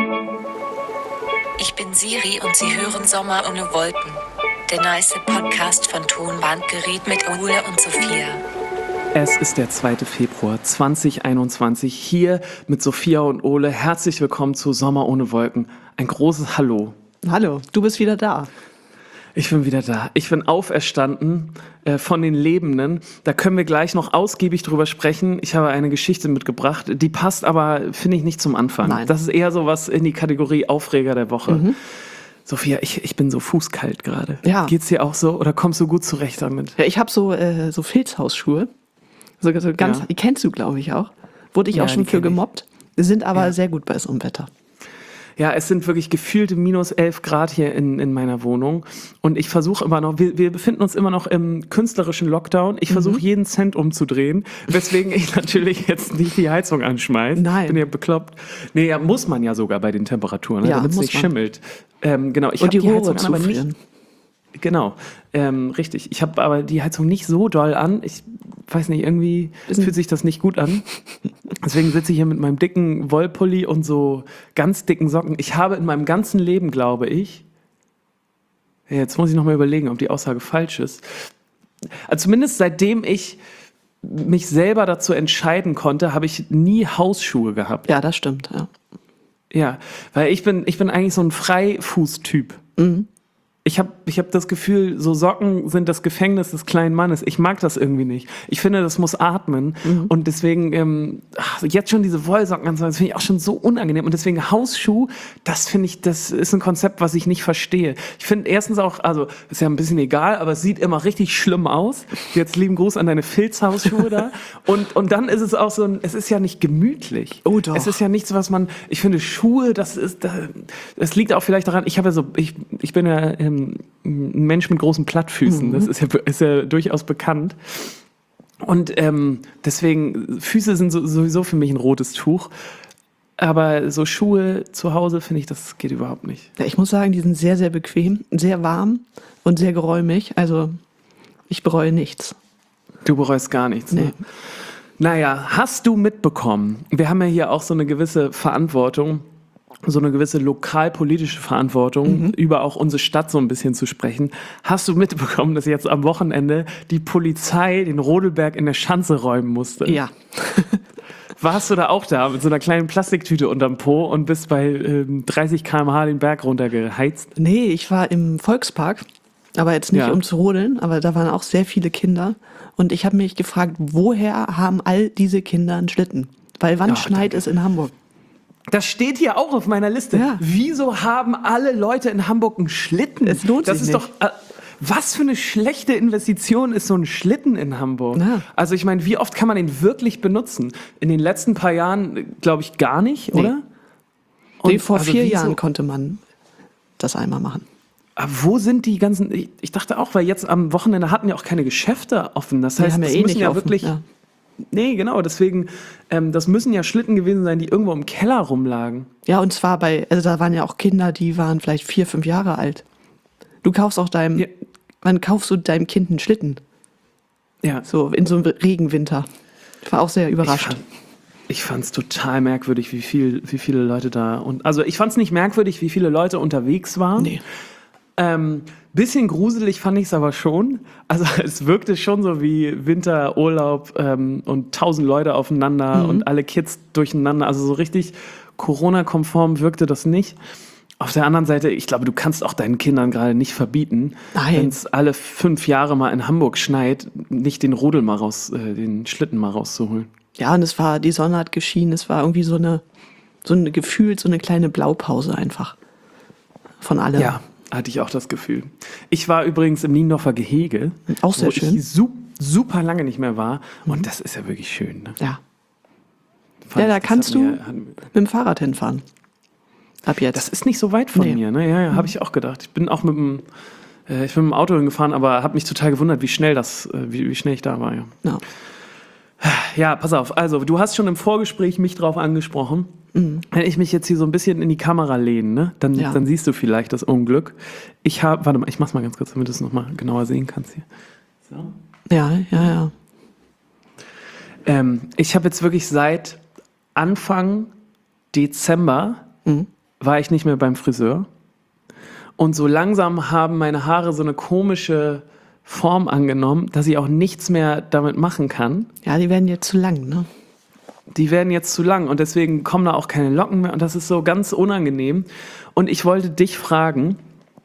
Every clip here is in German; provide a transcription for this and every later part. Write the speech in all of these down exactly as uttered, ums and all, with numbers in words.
Ich bin Siri und Sie hören Sommer ohne Wolken. Der nice Podcast von Tonbandgerät mit Ole und Sophia. Es ist der zweite Februar zweitausendeinundzwanzig, hier mit Sophia und Ole. Herzlich willkommen zu Sommer ohne Wolken. Ein großes Hallo. Hallo, du bist wieder da. Ich bin wieder da. Ich bin auferstanden äh, von den Lebenden. Da können wir gleich noch ausgiebig drüber sprechen. Ich habe eine Geschichte mitgebracht, die passt aber, finde ich, nicht zum Anfang. Nein. Das ist eher so was in die Kategorie Aufreger der Woche. Mhm. Sophia, ich, ich bin so fußkalt gerade. Ja. Geht's dir auch so oder kommst du gut zurecht damit? Ja, ich habe so, äh, so Filzhausschuhe. So, so ganz, Ja. Die kennst du, glaube ich, auch. Wurde ich Ja, auch schon die für kenn ich. gemobbt. Sind aber Ja. sehr gut bei so einem Wetter. Ja, es sind wirklich gefühlte minus elf Grad hier in, in meiner Wohnung. Und ich versuche immer noch, wir, wir befinden uns immer noch im künstlerischen Lockdown. Ich versuche jeden Cent umzudrehen, weswegen ich natürlich jetzt nicht die Heizung anschmeiße. Nein. Bin ja bekloppt. Nee, ja, muss man ja sogar bei den Temperaturen, ne, Ja, damit es muss nicht man. schimmelt. Ähm, genau, ich Und habe die die Rohre Heizung an, aber nicht. zufrieren. Genau, ähm, richtig. Ich habe aber die Heizung nicht so doll an. Ich weiß nicht, irgendwie Bisschen- fühlt sich das nicht gut an. Deswegen sitze ich hier mit meinem dicken Wollpulli und so ganz dicken Socken. Ich habe in meinem ganzen Leben, glaube ich, jetzt muss ich nochmal überlegen, ob die Aussage falsch ist. Also zumindest seitdem ich mich selber dazu entscheiden konnte, habe ich nie Hausschuhe gehabt. Ja, das stimmt. Ja. Ja, weil ich bin, ich bin eigentlich so ein Freifußtyp. Mhm. Ich habe ich hab das Gefühl, so Socken sind das Gefängnis des kleinen Mannes. Ich mag das irgendwie nicht. Ich finde, das muss atmen. Mhm. Und deswegen, ähm, ach, jetzt schon diese Wollsocken anzuziehen, das finde ich auch schon so unangenehm. Und deswegen Hausschuh, das finde ich, das ist ein Konzept, was ich nicht verstehe. Ich finde erstens auch, also ist ja ein bisschen egal, aber es sieht immer richtig schlimm aus. Jetzt lieben Gruß an deine Filzhausschuhe da. Und, und dann ist es auch so, ein, es ist ja nicht gemütlich. Oh doch. Es ist ja nichts, was man, ich finde Schuhe, das ist, das liegt auch vielleicht daran, ich habe ja so, ich, ich bin ja ähm, ein Mensch mit großen Plattfüßen, das ist ja, ist ja durchaus bekannt. Und ähm, deswegen, Füße sind so, sowieso für mich ein rotes Tuch. Aber so Schuhe zu Hause, finde ich, das geht überhaupt nicht. Ja, ich muss sagen, die sind sehr, sehr bequem, sehr warm und sehr geräumig. Also ich bereue nichts. Du bereust gar nichts, ne? Nee. Naja, hast du mitbekommen, wir haben ja hier auch so eine gewisse Verantwortung, so eine gewisse lokalpolitische Verantwortung, Mhm. über auch unsere Stadt so ein bisschen zu sprechen. Hast du mitbekommen, dass jetzt am Wochenende die Polizei den Rodelberg in der Schanze räumen musste? Ja. Warst du da auch da mit so einer kleinen Plastiktüte unterm Po und bist bei ähm, dreißig Kilometer pro Stunde den Berg runtergeheizt? Nee, ich war im Volkspark, aber jetzt nicht Ja. um zu rodeln, aber da waren auch sehr viele Kinder. Und ich habe mich gefragt, woher haben all diese Kinder einen Schlitten? Weil wann Ja, schneit danke. es in Hamburg? Das steht hier auch auf meiner Liste. Ja. Wieso haben alle Leute in Hamburg einen Schlitten? Es lohnt das sich ist nicht. doch. Äh, was für eine schlechte Investition ist so ein Schlitten in Hamburg? Ja. Also ich meine, wie oft kann man den wirklich benutzen? In den letzten paar Jahren, glaube ich, gar nicht, Nee. oder? Nee, Und vor also vier wieso- Jahren konnte man das einmal machen. Aber wo sind die ganzen? Ich, ich dachte auch, weil jetzt am Wochenende hatten ja auch keine Geschäfte offen. Das Die heißt, haben ja das eh müssen nicht ja offen, wirklich. ja. Nee, genau. Deswegen, ähm, das müssen ja Schlitten gewesen sein, die irgendwo im Keller rumlagen. Ja, und zwar bei, also da waren ja auch Kinder, die waren vielleicht vier, fünf Jahre alt. Du kaufst auch deinem, Ja. wann kaufst du deinem Kind einen Schlitten? Ja. So in so einem Regenwinter. Ich war auch sehr Ich überrascht. fand, ich fand's total merkwürdig, wie viel, wie viele Leute da und also ich fand's nicht merkwürdig, wie viele Leute unterwegs waren. Nee. Ähm, bisschen gruselig fand ich es aber schon. Also es wirkte schon so wie Winterurlaub ähm, und tausend Leute aufeinander Mhm. und alle Kids durcheinander. Also so richtig Corona-konform wirkte das nicht. Auf der anderen Seite, ich glaube, du kannst auch deinen Kindern gerade nicht verbieten, Nein. wenn es alle fünf Jahre mal in Hamburg schneit, nicht den Rodel mal raus, äh, den Schlitten mal rauszuholen. Ja, und es war, die Sonne hat geschienen, es war irgendwie so eine, so eine gefühlt so eine kleine Blaupause einfach. Von allem. Ja, hatte ich auch das Gefühl. Ich war übrigens im Niendorfer Gehege, Auch sehr wo schön. ich su super lange nicht mehr war. Und das ist ja wirklich schön. Ne? Ja. Fand Ja, da ich, das kannst hat du mir- hat mir- mit dem Fahrrad hinfahren. Ab jetzt. Das ist nicht so weit von Nee. mir. Ne? Ja, ja, habe ich auch gedacht. Ich bin auch mit dem, äh, ich bin mit dem Auto hingefahren, aber habe mich total gewundert, wie schnell das, äh, wie, wie schnell ich da war. Ja. ja. Ja, pass auf. Also, du hast schon im Vorgespräch mich drauf angesprochen. Wenn ich mich jetzt hier so ein bisschen in die Kamera lehne, ne, dann, Ja. dann siehst du vielleicht das Unglück. Ich habe, warte mal, ich mach's mal ganz kurz, damit du es nochmal genauer sehen kannst hier. So. Ja, ja, ja. Ähm, ich habe jetzt wirklich seit Anfang Dezember Mhm. war ich nicht mehr beim Friseur. Und so langsam haben meine Haare so eine komische Form angenommen, dass ich auch nichts mehr damit machen kann. Ja, die werden jetzt zu lang, ne? Die werden jetzt zu lang und deswegen kommen da auch keine Locken mehr und das ist so ganz unangenehm. Und ich wollte dich fragen,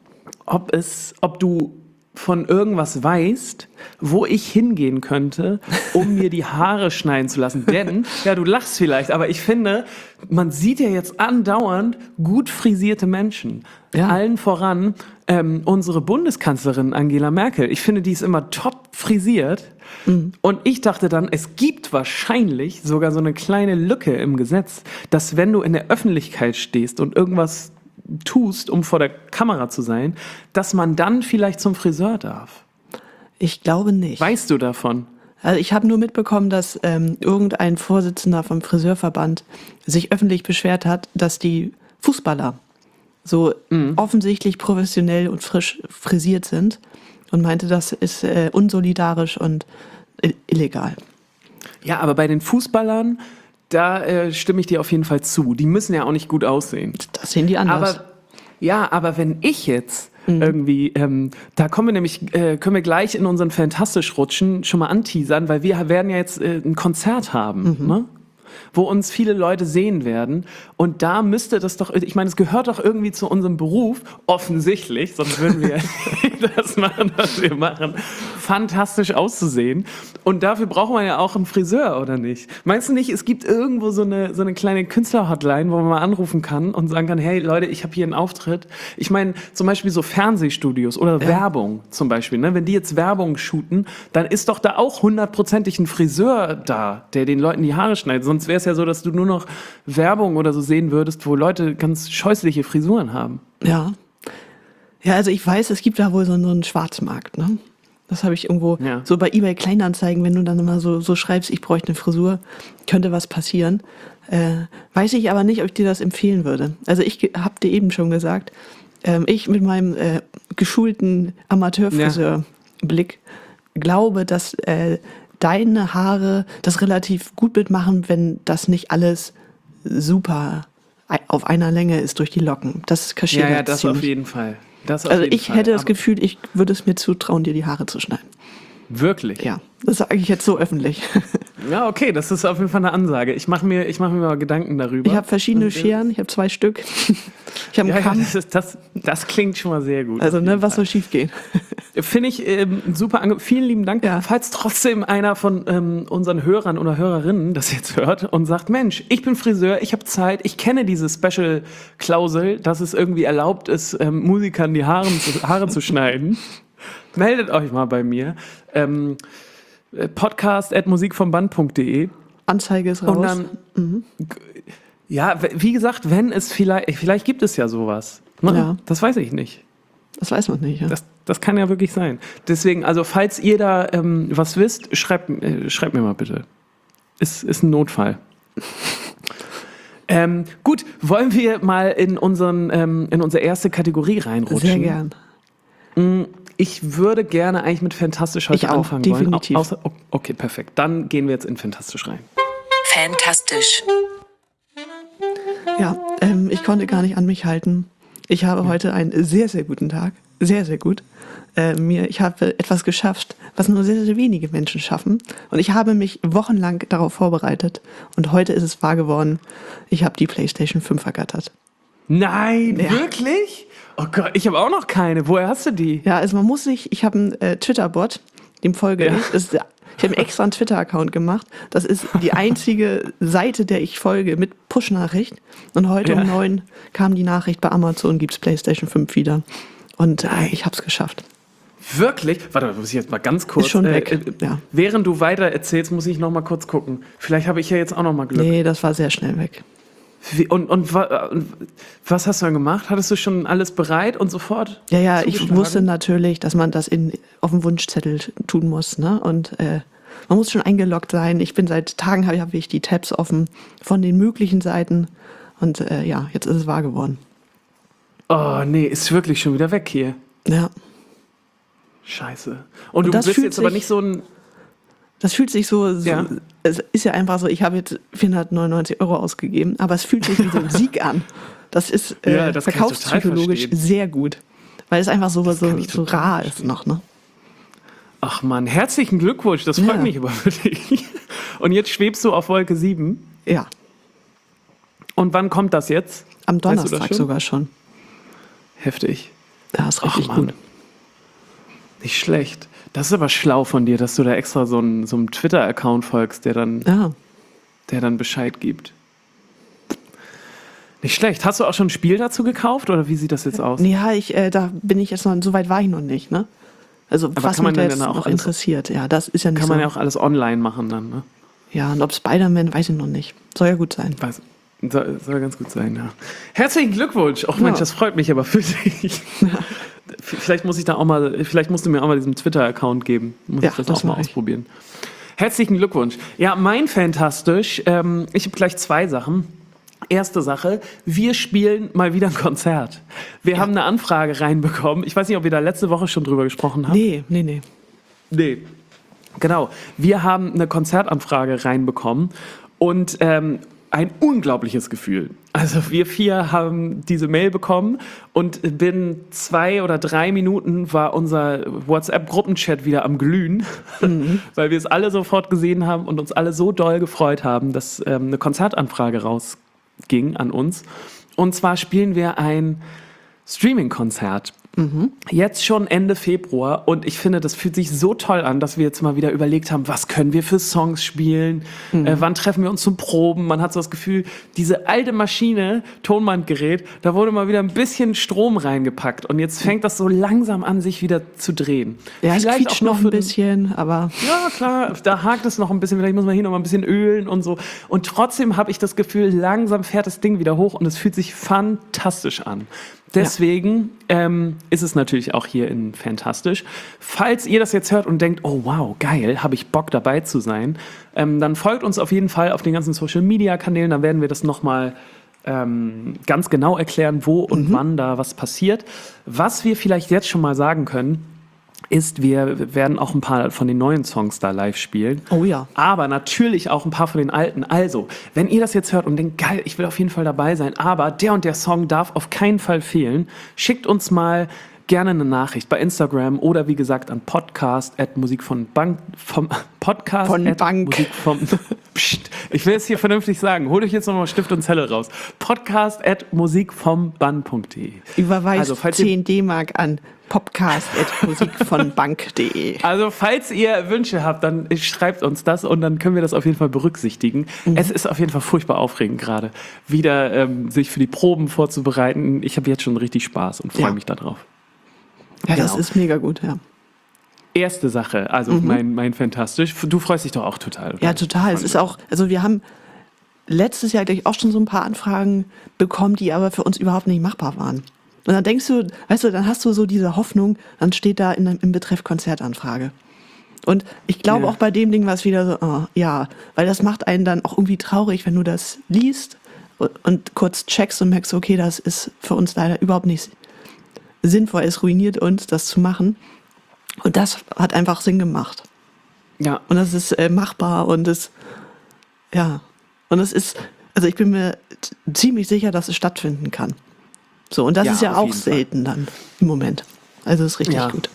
ob es, ob du von irgendwas weißt, wo ich hingehen könnte, um mir die Haare schneiden zu lassen. Denn, ja, du lachst vielleicht, aber ich finde, man sieht ja jetzt andauernd gut frisierte Menschen. Ja. Allen voran ähm, unsere Bundeskanzlerin Angela Merkel. Ich finde, die ist immer top frisiert. Mhm. Und ich dachte dann, es gibt wahrscheinlich sogar so eine kleine Lücke im Gesetz, dass wenn du in der Öffentlichkeit stehst und irgendwas tust, um vor der Kamera zu sein, dass man dann vielleicht zum Friseur darf. Ich glaube nicht. Weißt du davon? Also ich habe nur mitbekommen, dass ähm, irgendein Vorsitzender vom Friseurverband sich öffentlich beschwert hat, dass die Fußballer so mhm. offensichtlich professionell und frisch frisiert sind und meinte, das ist äh, unsolidarisch und äh, illegal. Ja, aber bei den Fußballern, da äh, stimme ich dir auf jeden Fall zu. Die müssen ja auch nicht gut aussehen. Das sehen die anders. Aber, ja, aber wenn ich jetzt mhm. irgendwie, ähm, da kommen wir nämlich, äh, können wir gleich in unseren Fantastisch rutschen, schon mal anteasern, weil wir werden ja jetzt äh, ein Konzert haben, mhm. ne? Wo uns viele Leute sehen werden. Und da müsste das doch, ich meine, es gehört doch irgendwie zu unserem Beruf, offensichtlich, sonst würden wir das machen, was wir machen, fantastisch auszusehen. Und dafür braucht man ja auch einen Friseur, oder nicht? Meinst du nicht, es gibt irgendwo so eine, so eine kleine Künstler-Hotline, wo man mal anrufen kann und sagen kann, hey Leute, ich habe hier einen Auftritt. Ich meine, zum Beispiel so Fernsehstudios oder ja. Werbung zum Beispiel. Ne? Wenn die jetzt Werbung shooten, dann ist doch da auch hundertprozentig ein Friseur da, der den Leuten die Haare schneidet. Sonst wäre es ja so, dass du nur noch Werbung oder so sehen würdest, wo Leute ganz scheußliche Frisuren haben. Ja. Ja, also ich weiß, es gibt da wohl so einen Schwarzmarkt, ne? Das habe ich irgendwo, ja. so bei eBay Kleinanzeigen, wenn du dann immer so, so schreibst, ich bräuchte eine Frisur, könnte was passieren. Äh, weiß ich aber nicht, ob ich dir das empfehlen würde. Also ich habe dir eben schon gesagt, ähm, ich mit meinem äh, geschulten Amateurfriseur-Blick ja. glaube, dass äh, deine Haare das relativ gut mitmachen, wenn das nicht alles super auf einer Länge ist durch die Locken. Das kaschiert ja, ja, das ziemlich. Auf jeden Fall. Das auf also jeden ich Fall. hätte das Aber Gefühl, ich würde es mir zutrauen, dir die Haare zu schneiden. Wirklich? Ja, das sage ich jetzt so öffentlich. Ja, okay, das ist auf jeden Fall eine Ansage. Ich mache mir, ich mach mir mal Gedanken darüber. Ich habe verschiedene Scheren, ich habe zwei Stück. Ich habe einen ja, Kamm. Ja, das, das, das klingt schon mal sehr gut. Also, ne, was soll schief gehen? Finde ich ähm, super. Ange- Vielen lieben Dank. Ja. Falls trotzdem einer von ähm, unseren Hörern oder Hörerinnen das jetzt hört und sagt, Mensch, ich bin Friseur, ich habe Zeit, ich kenne diese Special-Klausel, dass es irgendwie erlaubt ist, ähm, Musikern die Haare zu, Haare zu schneiden, meldet euch mal bei mir. Ähm, podcast at musikvomband punkt de Anzeige ist raus. Und dann, mhm. ja, wie gesagt, wenn es vielleicht, vielleicht gibt es ja sowas. Ne? Ja. Das weiß ich nicht. Das weiß man nicht, ja. Das, das kann ja wirklich sein. Deswegen, also falls ihr da ähm, was wisst, schreibt, äh, schreibt mir mal bitte. Ist, ist ein Notfall. ähm, gut, wollen wir mal in, unseren, ähm, in unsere erste Kategorie reinrutschen? Sehr gern. Ich würde gerne eigentlich mit Fantastisch heute ich auch, anfangen definitiv. wollen. Außer, okay, perfekt. Dann gehen wir jetzt in Fantastisch rein. Fantastisch. Ja, ähm, ich konnte gar nicht an mich halten. Ich habe heute einen sehr, sehr guten Tag. Sehr, sehr gut. Äh, mir, ich habe etwas geschafft, was nur sehr, sehr wenige Menschen schaffen. Und ich habe mich wochenlang darauf vorbereitet. Und heute ist es wahr geworden. Ich habe die PlayStation fünf ergattert. Nein, Ja. wirklich? Oh Gott, ich habe auch noch keine. Woher hast du die? Ja, also man muss sich, ich habe einen äh, Twitter-Bot, dem folge Ja. ich. Das ist, ich habe extra einen Twitter-Account gemacht. Das ist die einzige Seite, der ich folge, mit Push-Nachricht. Und heute Ja. um neun kam die Nachricht, bei Amazon gibt's PlayStation fünf wieder. Und äh, ich habe es geschafft. Wirklich? Warte, muss ich jetzt mal ganz kurz. Ist schon weg, Äh, ja. Während du weiter erzählst, muss ich noch mal kurz gucken. Vielleicht habe ich ja jetzt auch noch mal Glück. Nee, das war sehr schnell weg. Wie, und, und, wa- und was hast du dann gemacht? Hattest du schon alles bereit und sofort? Ja, ja, ich zugeschlagen? wusste natürlich, dass man das in, auf dem Wunschzettel tun muss. Ne? Und äh, man muss schon eingeloggt sein. Ich bin seit Tagen, habe hab ich die Tabs offen von den möglichen Seiten. Und äh, ja, jetzt ist es wahr geworden. Oh, nee, ist wirklich schon wieder weg hier. Ja. Scheiße. Und, Und du das bist fühlt jetzt aber sich- nicht so ein... Das fühlt sich so, so Ja. es ist ja einfach so, ich habe jetzt vierhundertneunundneunzig Euro ausgegeben, aber es fühlt sich wie so ein Sieg an. Das ist äh, ja, das verkaufspsychologisch sehr gut. Weil es einfach so, so, so rar verstehen. Ist noch, ne? Ach Mann, herzlichen Glückwunsch, das freut ja. mich aber für dich. Und jetzt schwebst du auf Wolke sieben? Ja. Und wann kommt das jetzt? Am Donnerstag weißt du schon? Sogar schon. Heftig. Ja, ist richtig Ach, gut. Nicht schlecht. Das ist aber schlau von dir, dass du da extra so einen, so einen Twitter-Account folgst, der dann, ja. der dann Bescheid gibt. Nicht schlecht. Hast du auch schon ein Spiel dazu gekauft oder wie sieht das jetzt aus? Ja, ich, äh, da bin ich jetzt noch, so weit war ich noch nicht, ne? Also aber was mich da jetzt noch alles, interessiert, ja, das ist ja nicht Kann so. man ja auch alles online machen dann, ne? Ja, und ob Spider-Man, weiß ich noch nicht. Soll ja gut sein. Weiß, soll, soll ganz gut sein, ja. Herzlichen Glückwunsch. Ach Mensch, ja. das freut mich aber für dich. Ja. Vielleicht muss ich da auch mal, vielleicht musst du mir auch mal diesen Twitter-Account geben. Muss ja, ich das, das auch mal ich. ausprobieren. Herzlichen Glückwunsch. Ja, mein Fantastisch, ähm, ich habe gleich zwei Sachen. Erste Sache, wir spielen mal wieder ein Konzert. Wir ja. haben eine Anfrage reinbekommen. Ich weiß nicht, ob wir da letzte Woche schon drüber gesprochen haben. Nee, nee, nee. Nee, genau. Wir haben eine Konzertanfrage reinbekommen und ähm, ein unglaubliches Gefühl. Also wir vier haben diese Mail bekommen und binnen zwei oder drei Minuten war unser WhatsApp-Gruppenchat wieder am Glühen, mhm. weil wir es alle sofort gesehen haben und uns alle so doll gefreut haben, dass ähm, eine Konzertanfrage rausging an uns. Und zwar spielen wir ein Streaming-Konzert. Mhm. Jetzt schon Ende Februar und ich finde, das fühlt sich so toll an, dass wir jetzt mal wieder überlegt haben, was können wir für Songs spielen, mhm. äh, wann treffen wir uns zum Proben. Man hat so das Gefühl, diese alte Maschine, Tonbandgerät, da wurde mal wieder ein bisschen Strom reingepackt und jetzt fängt das so langsam an, sich wieder zu drehen. Ja, es quietscht noch ein bisschen, aber... Ja, klar, da hakt es noch ein bisschen, vielleicht muss man hier noch mal ein bisschen ölen und so. Und trotzdem habe ich das Gefühl, langsam fährt das Ding wieder hoch und es fühlt sich fantastisch an. Deswegen ja. ähm, ist es natürlich auch hier in Fantastisch. Falls ihr das jetzt hört und denkt, oh wow, geil, habe ich Bock dabei zu sein, ähm, dann folgt uns auf jeden Fall auf den ganzen Social-Media-Kanälen. Da werden wir das nochmal ähm, ganz genau erklären, wo und mhm. wann da was passiert. Was wir vielleicht jetzt schon mal sagen können, ist, wir werden auch ein paar von den neuen Songs da live spielen. Oh ja. Aber natürlich auch ein paar von den alten. Also, wenn ihr das jetzt hört und denkt, geil, ich will auf jeden Fall dabei sein, aber der und der Song darf auf keinen Fall fehlen, schickt uns mal gerne eine Nachricht bei Instagram oder wie gesagt an podcast at musik von bank vom Podcast von at Bank. Musik vom Psst, ich will es hier vernünftig sagen. Holt euch jetzt nochmal Stift und Zelle raus. Podcast at musik vom bann punkt de. Überweist also, zehn D-Mark an podcast at musik von bank punkt de. Also falls ihr Wünsche habt, dann schreibt uns das und dann können wir das auf jeden Fall berücksichtigen. Mhm. Es ist auf jeden Fall furchtbar aufregend gerade, wieder ähm, sich für die Proben vorzubereiten. Ich habe jetzt schon richtig Spaß und freue ja. mich darauf. Ja, genau. Das ist mega gut, ja. Erste Sache, also mhm. mein, mein Fantastisch. Du freust dich doch auch total, oder? Ja, total. Es ist auch, also wir haben letztes Jahr gleich auch schon so ein paar Anfragen bekommen, die aber für uns überhaupt nicht machbar waren. Und dann denkst du, weißt du, dann hast du so diese Hoffnung, dann steht da in, im Betreff Konzertanfrage. Und ich glaube ja. auch bei dem Ding war es wieder so, oh, ja, weil das macht einen dann auch irgendwie traurig, wenn du das liest und, und kurz checkst und merkst, okay, das ist für uns leider überhaupt nicht sinnvoll, es ruiniert uns, das zu machen. Und das hat einfach Sinn gemacht. Ja. Und das ist äh, machbar und es, ja, und es ist, also ich bin mir t- ziemlich sicher, dass es stattfinden kann. So, und das ja, ist ja auch selten Fall. Dann im Moment. Also es ist richtig ja. gut.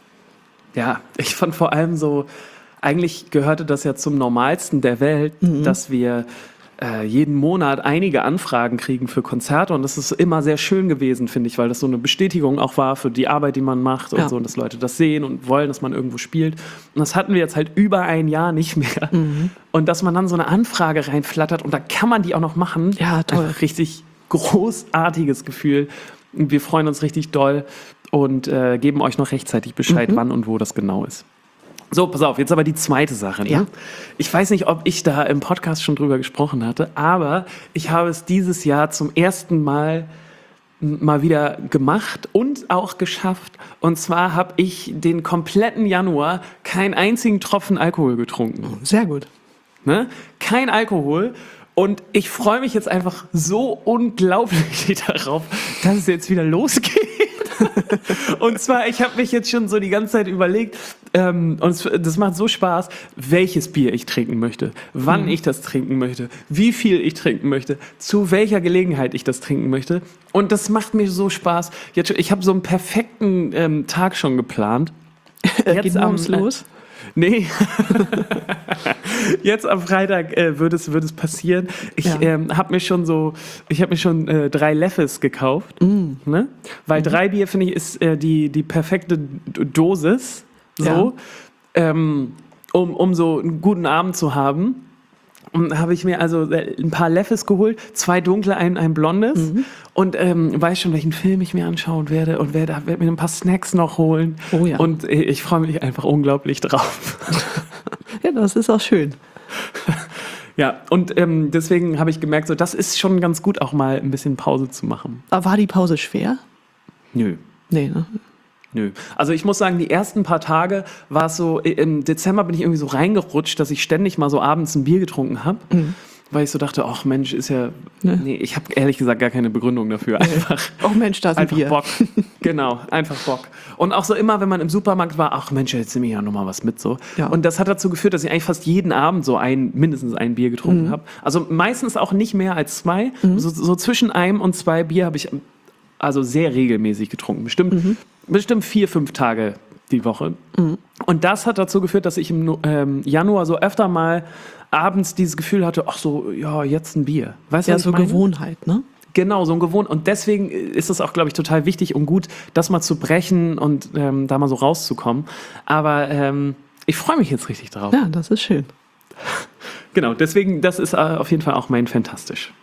Ja, ich fand vor allem so, eigentlich gehörte das ja zum Normalsten der Welt, mhm. dass wir äh, jeden Monat einige Anfragen kriegen für Konzerte und das ist immer sehr schön gewesen, finde ich, weil das so eine Bestätigung auch war für die Arbeit, die man macht und ja. so, und dass Leute das sehen und wollen, dass man irgendwo spielt. Und das hatten wir jetzt halt über ein Jahr nicht mehr. Mhm. Und dass man dann so eine Anfrage reinflattert und da kann man die auch noch machen. Ja, toll. Einfach richtig großartiges Gefühl. Wir freuen uns richtig doll und äh, geben euch noch rechtzeitig Bescheid, mhm. wann und wo das genau ist. So, pass auf, jetzt aber die zweite Sache. Ne? Ja. Ich weiß nicht, ob ich da im Podcast schon drüber gesprochen hatte, aber ich habe es dieses Jahr zum ersten Mal mal wieder gemacht und auch geschafft. Und zwar habe ich den kompletten Januar keinen einzigen Tropfen Alkohol getrunken. Sehr gut. Ne? Kein Alkohol. Und ich freue mich jetzt einfach so unglaublich darauf, dass es jetzt wieder losgeht. Und zwar, ich habe mich jetzt schon so die ganze Zeit überlegt, Ähm, und es, das macht so Spaß, welches Bier ich trinken möchte, wann Mhm. ich das trinken möchte, wie viel ich trinken möchte, zu welcher Gelegenheit ich das trinken möchte. Und das macht mir so Spaß. Jetzt, schon- ich habe so einen perfekten ähm, Tag schon geplant. Geht morgens am, äh, los? Nee. Jetzt am Freitag äh, wird, es, wird es passieren. Ich Ja. ähm, habe mir schon so, ich habe mir schon äh, drei Leffes gekauft. Mm. Ne? Weil drei Bier, finde ich, ist äh, die, die perfekte D- Dosis. So. Ähm, um, um so einen guten Abend zu haben. Und habe ich mir also ein paar Leffes geholt, zwei dunkle, ein, ein blondes. Mhm. Und ähm, weiß schon, welchen Film ich mir anschauen werde und werde, werde mir ein paar Snacks noch holen. Oh ja. Und äh, ich freue mich einfach unglaublich drauf. Ja, das ist auch schön. Ja, und ähm, deswegen habe ich gemerkt, so, das ist schon ganz gut, auch mal ein bisschen Pause zu machen. Aber war die Pause schwer? Nö. Nee, ne? Nö. Also ich muss sagen, die ersten paar Tage war es so, im Dezember bin ich irgendwie so reingerutscht, dass ich ständig mal so abends ein Bier getrunken habe. Mhm. Weil ich so dachte, ach Mensch, ist ja, Ne. nee, ich habe ehrlich gesagt gar keine Begründung dafür. Einfach, Oh Mensch, da ist ein einfach Bier. Bock. Genau, einfach Bock. Und auch so immer, wenn man im Supermarkt war, ach Mensch, jetzt nehme ich ja nochmal was mit so. Ja. Und das hat dazu geführt, dass ich eigentlich fast jeden Abend so ein, mindestens ein Bier getrunken habe. Also meistens auch nicht mehr als zwei. So, so zwischen einem und zwei Bier habe ich also sehr regelmäßig getrunken. Bestimmt, bestimmt vier, fünf Tage die Woche. Und das hat dazu geführt, dass ich im No- ähm, Januar so öfter mal abends dieses Gefühl hatte, ach so, ja, jetzt ein Bier. Weißt du, Ja, was so ich meine? Gewohnheit, ne? Genau, so ein Gewohn. Und deswegen ist es auch, glaube ich, total wichtig und gut, das mal zu brechen und ähm, da mal so rauszukommen. Aber ähm, ich freue mich jetzt richtig drauf. Ja, das ist schön. Genau, deswegen, das ist äh, auf jeden Fall auch mein Fantastisch.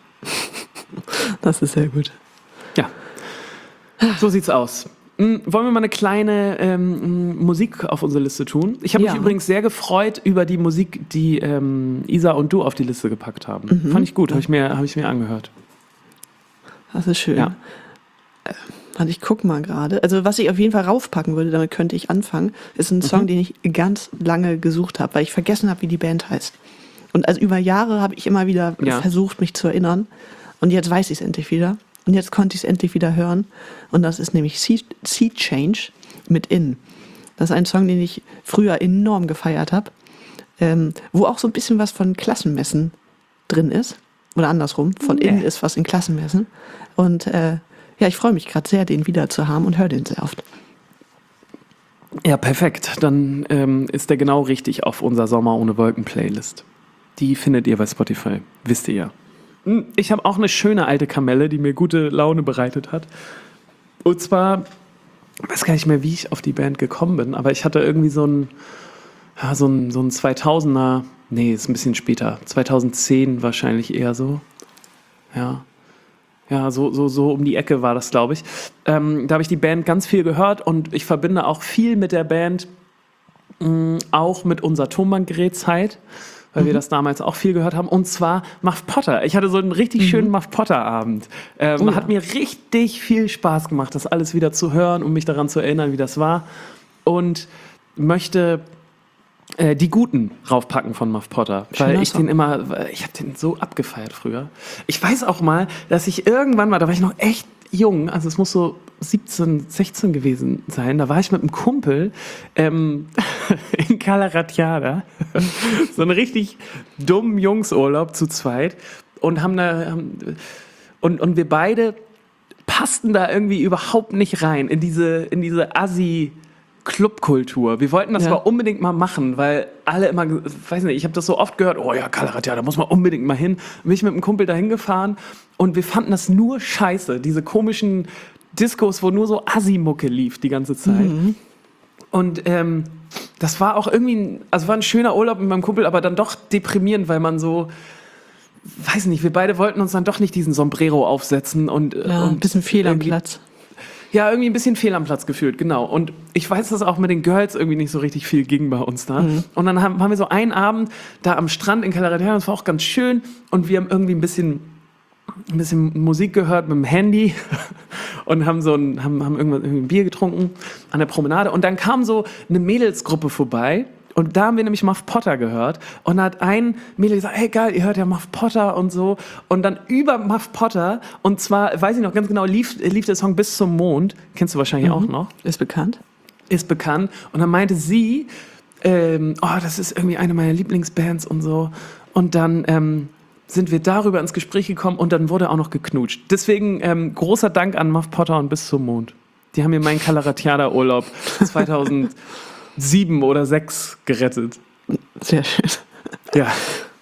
Das ist sehr gut. Ja, so sieht's aus. Hm, wollen wir mal eine kleine ähm, Musik auf unsere Liste tun? Ich habe Ja. mich übrigens sehr gefreut über die Musik, die ähm, Isa und du auf die Liste gepackt haben. Fand ich gut, habe ich, mir- hab ich mir angehört. Das ist schön. Ja. Äh, Warte, ich guck mal gerade. Also was ich auf jeden Fall raufpacken würde, damit könnte ich anfangen, ist ein Song, den ich ganz lange gesucht habe, weil ich vergessen habe, wie die Band heißt. Und also über Jahre habe ich immer wieder Ja. versucht, mich zu erinnern. Und jetzt weiß ich es endlich wieder. Und jetzt konnte ich es endlich wieder hören. Und das ist nämlich Sea, Sea Change mit In. Das ist ein Song, den ich früher enorm gefeiert habe. Ähm, wo auch so ein bisschen was von Klassenmessen drin ist. Oder andersrum, von Nee. innen ist was in Klassenmessen. Und äh, ja, ich freue mich gerade sehr, den wieder zu haben und höre den sehr oft. Ja, perfekt. Dann ähm, ist der genau richtig auf unserer Sommer ohne Wolken Playlist. Die findet ihr bei Spotify, wisst ihr ja. Hm, Ich habe auch eine schöne alte Kamelle, die mir gute Laune bereitet hat. Und zwar, ich weiß gar nicht mehr, wie ich auf die Band gekommen bin, aber ich hatte irgendwie so ein, ja, so ein, so ein zweitausender, nee, ist ein bisschen später, zweitausendzehn wahrscheinlich eher so. Ja. Ja, so, so, so um die Ecke war das, glaube ich. Ähm, da habe ich die Band ganz viel gehört und ich verbinde auch viel mit der Band, mh, auch mit unserer Tonbandgerät-Zeit, weil wir das damals auch viel gehört haben. Und zwar Muff Potter. Ich hatte so einen richtig schönen Muff Potter-Abend. Ähm, Oh ja. Hat mir richtig viel Spaß gemacht, das alles wieder zu hören und mich daran zu erinnern, wie das war. Und möchte äh, die Guten raufpacken von Muff Potter, weil Schöner ich Song. den immer, weil ich habe den so abgefeiert früher. Ich weiß auch mal, dass ich irgendwann mal, da war ich noch echt jung, also es muss so siebzehn, sechzehn gewesen sein, da war ich mit einem Kumpel ähm, in Calaratiada, so einen richtig dummen Jungsurlaub zu zweit und haben da haben, und, und wir beide passten da irgendwie überhaupt nicht rein in diese, in diese Assi- Clubkultur. Wir wollten das Ja. aber unbedingt mal machen, weil alle immer, weiß nicht, ich habe das so oft gehört, oh ja, Calaratiada, da muss man unbedingt mal hin. Bin ich mit einem Kumpel dahin gefahren und wir fanden das nur scheiße, diese komischen Discos, wo nur so Assi-Mucke lief die ganze Zeit. Und ähm, das war auch irgendwie, ein, also war ein schöner Urlaub mit meinem Kumpel, aber dann doch deprimierend, weil man so, weiß nicht, wir beide wollten uns dann doch nicht diesen Sombrero aufsetzen und, Ja, und ein bisschen fehl am irgendwie- Platz. Ja, irgendwie ein bisschen fehl am Platz gefühlt, genau. Und ich weiß, dass auch mit den Girls irgendwie nicht so richtig viel ging bei uns da. Und dann haben, haben wir so einen Abend da am Strand in Calaratiada, das war auch ganz schön. Und wir haben irgendwie ein bisschen, ein bisschen Musik gehört mit dem Handy und haben so ein, haben, haben irgendwann irgendwie ein Bier getrunken an der Promenade. Und dann kam so eine Mädelsgruppe vorbei. Und da haben wir nämlich Muff Potter gehört. Und da hat ein Mädel gesagt, hey geil, ihr hört ja Muff Potter und so. Und dann über Muff Potter, und zwar, weiß ich noch ganz genau, lief, lief der Song Bis zum Mond. Kennst du wahrscheinlich auch noch. Ist bekannt. ist bekannt. Und dann meinte sie, ähm, oh, das ist irgendwie eine meiner Lieblingsbands und so. Und dann ähm, sind wir darüber ins Gespräch gekommen und dann wurde auch noch geknutscht. Deswegen ähm, großer Dank an Muff Potter und Bis zum Mond. Die haben mir meinen Calaratiada-Urlaub zweitausendsieben oder sechs gerettet. Sehr schön. Ja.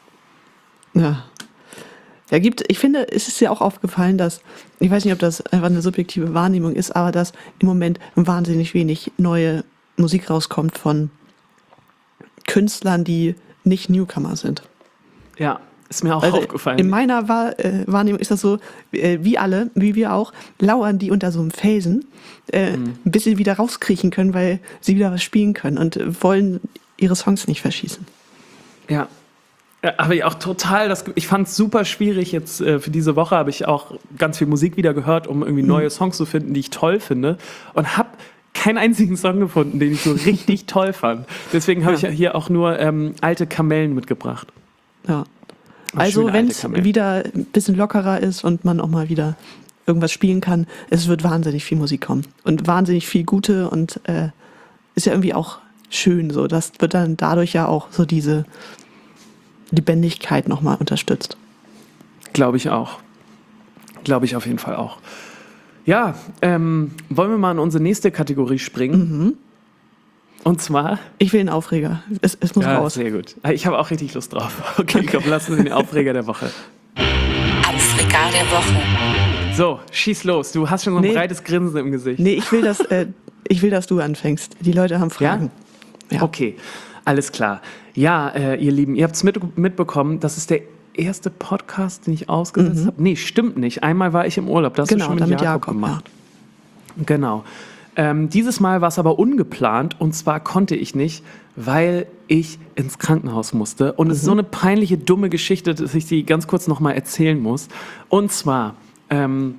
Ja. Ja, gibt, ich finde, es ist ja auch aufgefallen, dass, ich weiß nicht, ob das einfach eine subjektive Wahrnehmung ist, aber dass im Moment wahnsinnig wenig neue Musik rauskommt von Künstlern, die nicht Newcomer sind. Ja, ist mir auch also aufgefallen. In meiner Wahr, äh, Wahrnehmung ist das so, äh, wie alle, wie wir auch, lauern die unter so einem Felsen, äh, mhm. bis sie wieder rauskriechen können, weil sie wieder was spielen können und äh, wollen ihre Songs nicht verschießen. Ja. Ja, habe ich auch total das. Ich fand es super schwierig jetzt äh, für diese Woche. Habe ich auch ganz viel Musik wieder gehört, um irgendwie neue Songs zu finden, die ich toll finde. Und habe keinen einzigen Song gefunden, den ich so richtig toll fand. Deswegen habe ja. ich ja hier auch nur ähm, alte Kamellen mitgebracht. Ja. Also wenn es wieder ein bisschen lockerer ist und man auch mal wieder irgendwas spielen kann, es wird wahnsinnig viel Musik kommen. Und wahnsinnig viel gute und äh, ist ja irgendwie auch schön so. Das wird dann dadurch ja auch so diese Lebendigkeit nochmal unterstützt. Glaube ich auch. Glaube ich auf jeden Fall auch. Ja, ähm, wollen wir mal in unsere nächste Kategorie springen? Mhm. Und zwar? Ich will einen Aufreger. Es, es muss ja, raus. Sehr gut. Ich habe auch richtig Lust drauf. Okay, komm, lass uns den Aufreger der Woche. Aufreger der Woche. So, schieß los. Du hast schon so ein nee, breites Grinsen im Gesicht. Nee, ich will, dass, äh, ich will, dass du anfängst. Die Leute haben Fragen. Ja? Ja. Okay, alles klar. Ja, äh, ihr Lieben, ihr habt es mit, mitbekommen, das ist der erste Podcast, den ich ausgesetzt mhm. habe. Nee, stimmt nicht. Einmal war ich im Urlaub. Das genau, hast du schon mit Jakob, Jakob gemacht. Ja. Genau. Ähm, dieses Mal war es aber ungeplant und zwar konnte ich nicht, weil ich ins Krankenhaus musste. Und mhm. es ist so eine peinliche, dumme Geschichte, dass ich die ganz kurz nochmal erzählen muss. Und zwar, ähm,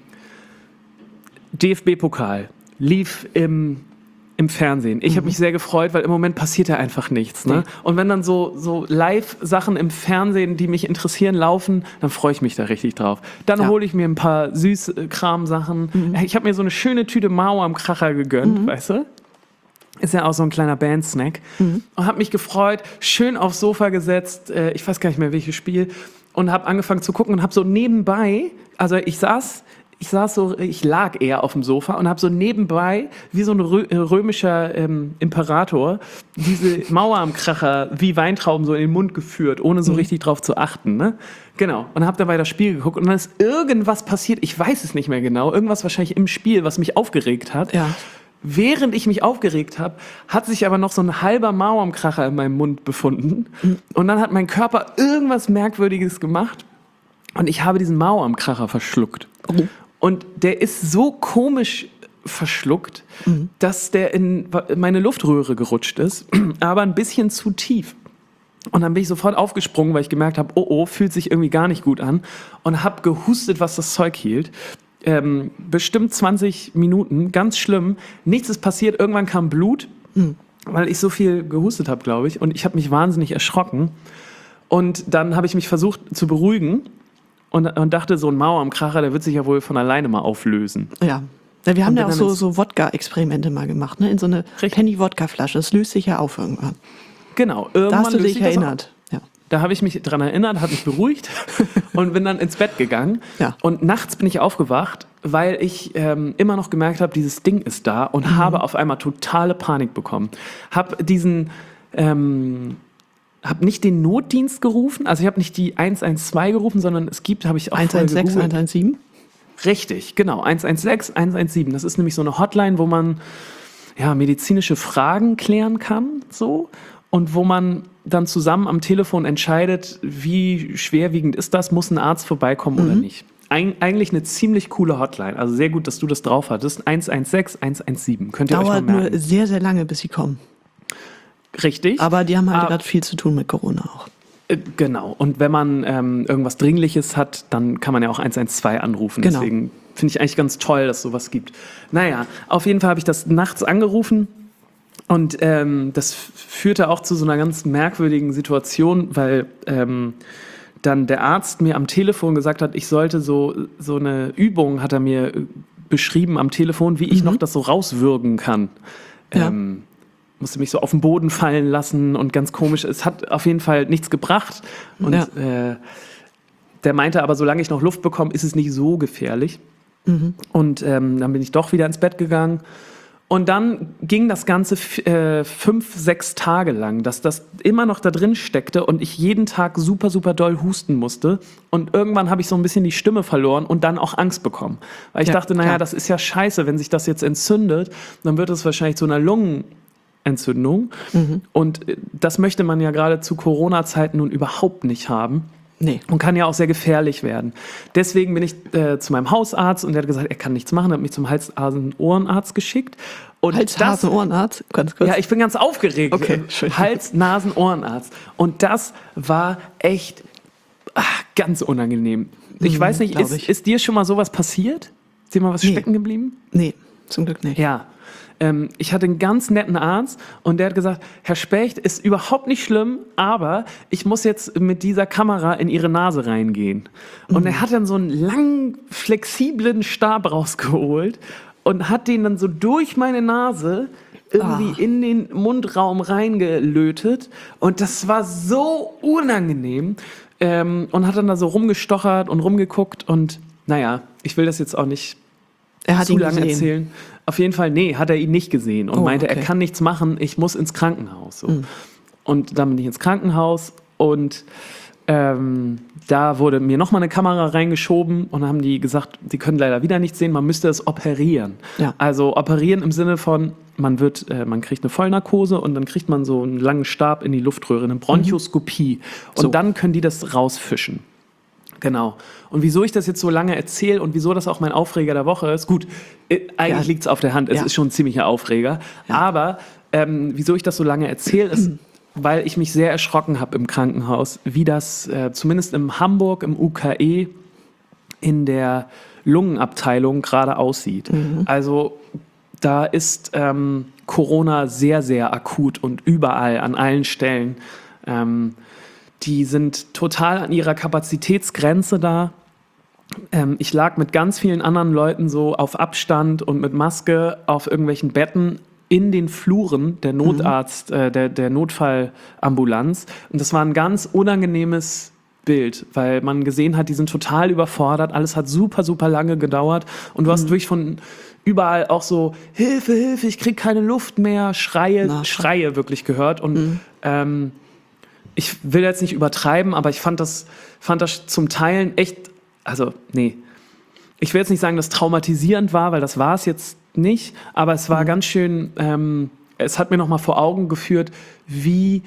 D F B-Pokal lief im... im Fernsehen. Ich mhm. habe mich sehr gefreut, weil im Moment passiert ja einfach nichts. Ne? Und wenn dann so, so Live-Sachen im Fernsehen, die mich interessieren, laufen, dann freue ich mich da richtig drauf. Dann ja. hole ich mir ein paar Süßkram-Sachen. Mhm. Ich habe mir so eine schöne Tüte Mao am Kracher gegönnt, mhm. weißt du? Ist ja auch so ein kleiner Band-Snack. Mhm. Und habe mich gefreut, schön aufs Sofa gesetzt, äh, ich weiß gar nicht mehr, welches Spiel, und habe angefangen zu gucken und habe so nebenbei, also ich saß Ich saß so, ich lag eher auf dem Sofa und habe so nebenbei, wie so ein rö- römischer ähm, Imperator, diese Mauer am Kracher wie Weintrauben so in den Mund geführt, ohne so mhm. richtig drauf zu achten. Ne? Genau. Und habe dabei das Spiel geguckt und dann ist irgendwas passiert, ich weiß es nicht mehr genau, irgendwas wahrscheinlich im Spiel, was mich aufgeregt hat. Ja. Während ich mich aufgeregt habe, hat sich aber noch so ein halber Mauer am Kracher in meinem Mund befunden. Mhm. Und dann hat mein Körper irgendwas Merkwürdiges gemacht und ich habe diesen Mauer am Kracher verschluckt. Oh. Und der ist so komisch verschluckt, mhm. dass der in meine Luftröhre gerutscht ist, aber ein bisschen zu tief. Und dann bin ich sofort aufgesprungen, weil ich gemerkt habe, oh oh, fühlt sich irgendwie gar nicht gut an. Und habe gehustet, was das Zeug hielt. Ähm, bestimmt zwanzig Minuten, ganz schlimm. Nichts ist passiert, irgendwann kam Blut, mhm. weil ich so viel gehustet habe, glaube ich. Und ich habe mich wahnsinnig erschrocken. Und dann habe ich mich versucht zu beruhigen. Und, und dachte, so ein Mauer am Kracher, der wird sich ja wohl von alleine mal auflösen. Ja, ja wir haben ja auch so, so Wodka-Experimente mal gemacht, ne? In so eine Penny-Wodka-Flasche. Das löst sich ja auf irgendwann. Genau. Irgendwann da hast du dich erinnert. Ja. Da habe ich mich dran erinnert, habe mich beruhigt und bin dann ins Bett gegangen. Ja. Und nachts bin ich aufgewacht, weil ich ähm, immer noch gemerkt habe, dieses Ding ist da und mhm. habe auf einmal totale Panik bekommen. Habe diesen... Ähm, habe nicht den Notdienst gerufen, also ich habe nicht die eins eins zwei gerufen, sondern es gibt, habe ich auch eins eins sechs, eins eins sieben? Richtig, genau, eins eins sechs, eins eins sieben. Das ist nämlich so eine Hotline, wo man ja, medizinische Fragen klären kann, so, und wo man dann zusammen am Telefon entscheidet, wie schwerwiegend ist das, muss ein Arzt vorbeikommen mhm. oder nicht. Eig- eigentlich eine ziemlich coole Hotline, also sehr gut, dass du das drauf hattest. eins eins sechs, eins eins sieben, könnt ihr Dauert euch mal merken. Dauert nur sehr, sehr lange, bis sie kommen. Richtig. Aber die haben halt ah, gerade viel zu tun mit Corona auch. Äh, genau. Und wenn man ähm, irgendwas Dringliches hat, dann kann man ja auch eins eins zwei anrufen. Genau. Deswegen finde ich eigentlich ganz toll, dass es sowas gibt. Naja, auf jeden Fall habe ich das nachts angerufen und ähm, das führte auch zu so einer ganz merkwürdigen Situation, weil ähm, dann der Arzt mir am Telefon gesagt hat, ich sollte so, so eine Übung, hat er mir beschrieben am Telefon, wie ich mhm. noch das so rauswürgen kann. Ja. Ähm, musste mich so auf den Boden fallen lassen und ganz komisch. Es hat auf jeden Fall nichts gebracht. Und Ja. äh, der meinte aber, solange ich noch Luft bekomme, ist es nicht so gefährlich. Mhm. Und ähm, dann bin ich doch wieder ins Bett gegangen. Und dann ging das Ganze f- äh, fünf, sechs Tage lang, dass das immer noch da drin steckte und ich jeden Tag super, super doll husten musste. Und irgendwann habe ich so ein bisschen die Stimme verloren und dann auch Angst bekommen. Weil ich Ja, dachte, naja, klar. das ist ja scheiße, wenn sich das jetzt entzündet, dann wird es wahrscheinlich zu einer Lungenentzündung. Mhm. Und äh, das möchte man ja gerade zu Corona-Zeiten nun überhaupt nicht haben. Nee. Und kann ja auch sehr gefährlich werden. Deswegen bin ich äh, zu meinem Hausarzt und der hat gesagt, er kann nichts machen, er hat mich zum Hals-Nasen-Ohrenarzt geschickt. Und Hals-Nasen-Ohrenarzt? Ganz kurz. Ja, ich bin ganz aufgeregt. Okay, schön. Hals-Nasen-Ohrenarzt. Und das war echt ach, ganz unangenehm. Ich Mhm, weiß nicht, glaub ist, ich. ist dir schon mal sowas passiert? Ist dir mal was Nee. stecken geblieben? Nee, zum Glück nicht. Ja. Ähm, ich hatte einen ganz netten Arzt und der hat gesagt, Herr Specht, ist überhaupt nicht schlimm, aber ich muss jetzt mit dieser Kamera in Ihre Nase reingehen. Und er hat dann so einen langen, flexiblen Stab rausgeholt und hat den dann so durch meine Nase irgendwie Ah. in den Mundraum reingelötet. Und das war so unangenehm. Ähm, und hat dann da so rumgestochert und rumgeguckt. Und naja, ich will das jetzt auch nicht Er hat zu ihn lange gesehen. erzählen. Auf jeden Fall, nee, hat er ihn nicht gesehen und Oh, meinte, er okay. kann nichts machen, ich muss ins Krankenhaus. So. Mhm. Und dann bin ich ins Krankenhaus und ähm, da wurde mir nochmal eine Kamera reingeschoben und dann haben die gesagt, sie können leider wieder nichts sehen, man müsste es operieren. Ja. Also operieren im Sinne von, man wird, äh, man kriegt eine Vollnarkose und dann kriegt man so einen langen Stab in die Luftröhre, eine Bronchoskopie. Und So. dann können die das rausfischen. Genau. Und wieso ich das jetzt so lange erzähle und wieso das auch mein Aufreger der Woche ist, gut, äh, eigentlich Ja. liegt es auf der Hand, es Ja. ist schon ein ziemlicher Aufreger, Ja. aber ähm, wieso ich das so lange erzähle, ist, weil ich mich sehr erschrocken habe im Krankenhaus, wie das äh, zumindest in Hamburg, im U K E, in der Lungenabteilung gerade aussieht. Also da ist ähm, Corona sehr, sehr akut und überall, an allen Stellen. Ähm, die sind total an ihrer Kapazitätsgrenze da. Ähm, ich lag mit ganz vielen anderen Leuten so auf Abstand und mit Maske auf irgendwelchen Betten in den Fluren der Notarzt, äh, der, der Notfallambulanz. Und das war ein ganz unangenehmes Bild, weil man gesehen hat, die sind total überfordert. Alles hat super, super lange gedauert. Und du hast wirklich von überall auch so, Hilfe, Hilfe, ich krieg keine Luft mehr, Schreie, Na. Schreie wirklich gehört. Und ähm, ich will jetzt nicht übertreiben, aber ich fand das, fand das zum Teilen echt, also nee, ich will jetzt nicht sagen, dass traumatisierend war, weil das war es jetzt nicht, aber es war ganz schön, ähm, es hat mir nochmal vor Augen geführt, wie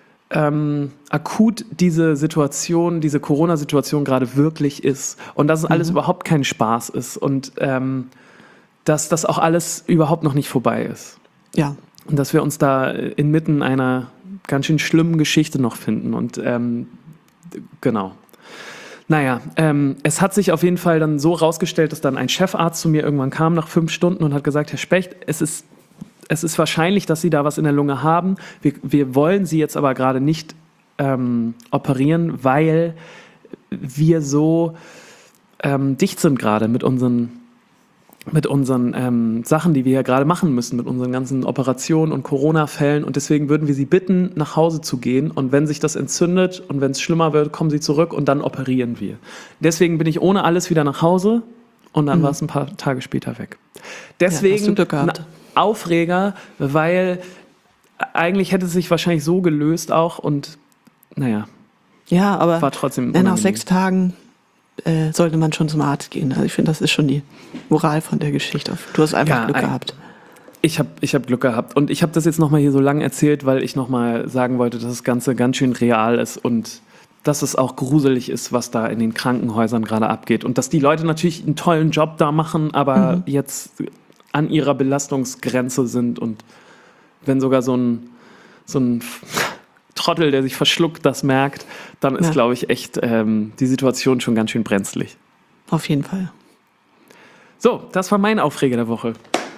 ähm, akut diese Situation, diese Corona-Situation gerade wirklich ist und dass es alles überhaupt kein Spaß ist und ähm, dass das auch alles überhaupt noch nicht vorbei ist. Ja. Und dass wir uns da inmitten einer ganz schön schlimmen Geschichte noch finden. Und ähm, genau. Naja, ähm, es hat sich auf jeden Fall dann so rausgestellt, dass dann ein Chefarzt zu mir irgendwann kam nach fünf Stunden und hat gesagt, Herr Specht, es ist, es ist wahrscheinlich, dass Sie da was in der Lunge haben. Wir, wir wollen Sie jetzt aber gerade nicht ähm, operieren, weil wir so ähm, dicht sind gerade mit unseren mit unseren ähm, Sachen, die wir ja gerade machen müssen, mit unseren ganzen Operationen und Corona-Fällen. Und deswegen würden wir Sie bitten, nach Hause zu gehen. Und wenn sich das entzündet und wenn es schlimmer wird, kommen Sie zurück und dann operieren wir. Deswegen bin ich ohne alles wieder nach Hause und dann mhm. war es ein paar Tage später weg. Deswegen ja, hast du Glück gehabt. ein Aufreger, weil eigentlich hätte es sich wahrscheinlich so gelöst auch und naja, Ja, aber war trotzdem ja, nach unangenehm. sechs Tagen äh, sollte man schon zum Arzt gehen. Also ich finde, das ist schon die Moral von der Geschichte. Du hast einfach Ja, Glück ein- gehabt. Ich habe ich hab Glück gehabt. Und ich habe das jetzt nochmal hier so lang erzählt, weil ich nochmal sagen wollte, dass das Ganze ganz schön real ist und dass es auch gruselig ist, was da in den Krankenhäusern gerade abgeht. Und dass die Leute natürlich einen tollen Job da machen, aber Mhm. jetzt an ihrer Belastungsgrenze sind. Und wenn sogar so ein, so ein Trottel, der sich verschluckt, das merkt, dann ist, Ja. glaube ich, echt ähm, die Situation schon ganz schön brenzlig. Auf jeden Fall. So, das war mein Aufreger der Woche.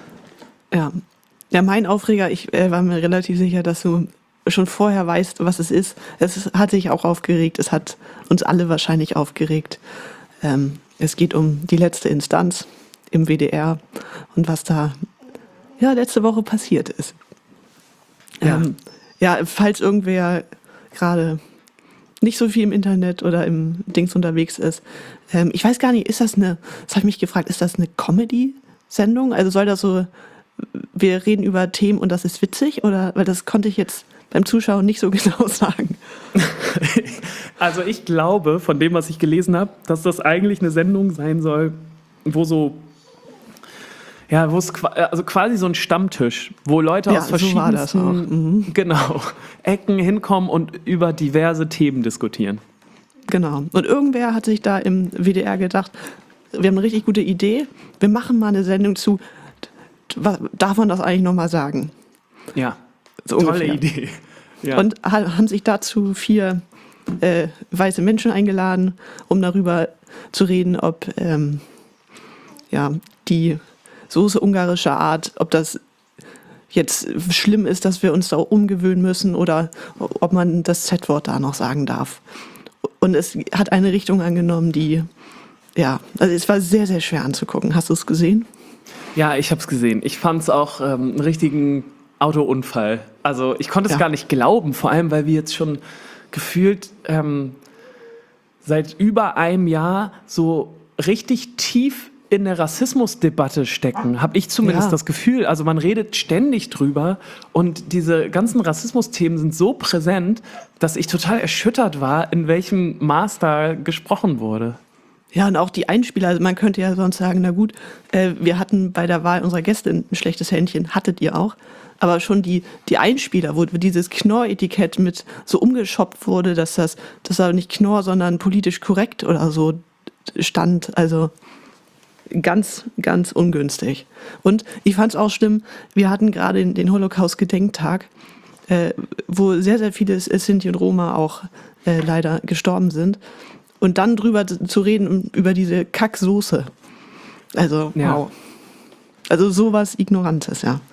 Ja. Ja, mein Aufreger, ich äh, war mir relativ sicher, dass du schon vorher weißt, was es ist. Es ist, hat sich auch aufgeregt. Es hat uns alle wahrscheinlich aufgeregt. Ähm, es geht um die letzte Instanz im W D R und was da ja letzte Woche passiert ist. Ja, ähm, ja falls irgendwer gerade nicht so viel im Internet oder im Dings unterwegs ist. Ähm, ich weiß gar nicht, ist das eine, das habe ich mich gefragt, ist das eine Comedy-Sendung? Also soll das so, wir reden über Themen und das ist witzig? Oder, weil das konnte ich jetzt beim Zuschauen nicht so genau sagen. Also ich glaube, von dem, was ich gelesen habe, dass das eigentlich eine Sendung sein soll, wo so, ja, wo es also quasi so ein Stammtisch, wo Leute ja, aus verschiedensten so mhm. genau, Ecken hinkommen und über diverse Themen diskutieren. Genau. Und irgendwer hat sich da im W D R gedacht, wir haben eine richtig gute Idee, wir machen mal eine Sendung zu, darf man das eigentlich nochmal sagen? Ja, so tolle ungefähr. Idee. Ja. Und haben sich dazu vier äh, weiße Menschen eingeladen, um darüber zu reden, ob ähm, ja, die Soße ungarischer Art, ob das jetzt schlimm ist, dass wir uns da umgewöhnen müssen oder ob man das Z-Wort da noch sagen darf. Und es hat eine Richtung angenommen, die, ja, also es war sehr, sehr schwer anzugucken. Hast du es gesehen? Ja, ich habe es gesehen. Ich fand es auch ähm, einen richtigen Autounfall. Also ich konnte es ja. gar nicht glauben, vor allem, weil wir jetzt schon gefühlt ähm, seit über einem Jahr so richtig tief in der Rassismusdebatte stecken, habe ich zumindest ja. das Gefühl. Also man redet ständig drüber und diese ganzen Rassismusthemen sind so präsent, dass ich total erschüttert war, in welchem Maß da gesprochen wurde. Ja, und auch die Einspieler, also man könnte ja sonst sagen, na gut, äh, wir hatten bei der Wahl unserer Gäste ein schlechtes Händchen, hattet ihr auch, aber schon die, die Einspieler, wo dieses Knorr-Etikett mit so umgeschoppt wurde, dass das, das war nicht Knorr, sondern politisch korrekt oder so stand, also ganz, ganz ungünstig. Und ich fand es auch schlimm, wir hatten gerade den Holocaust-Gedenktag, äh, wo sehr, sehr viele Sinti und Roma auch äh, leider gestorben sind. Und dann drüber zu reden, über diese Kacksoße. Also, ja. wow. Also sowas Ignorantes, ja.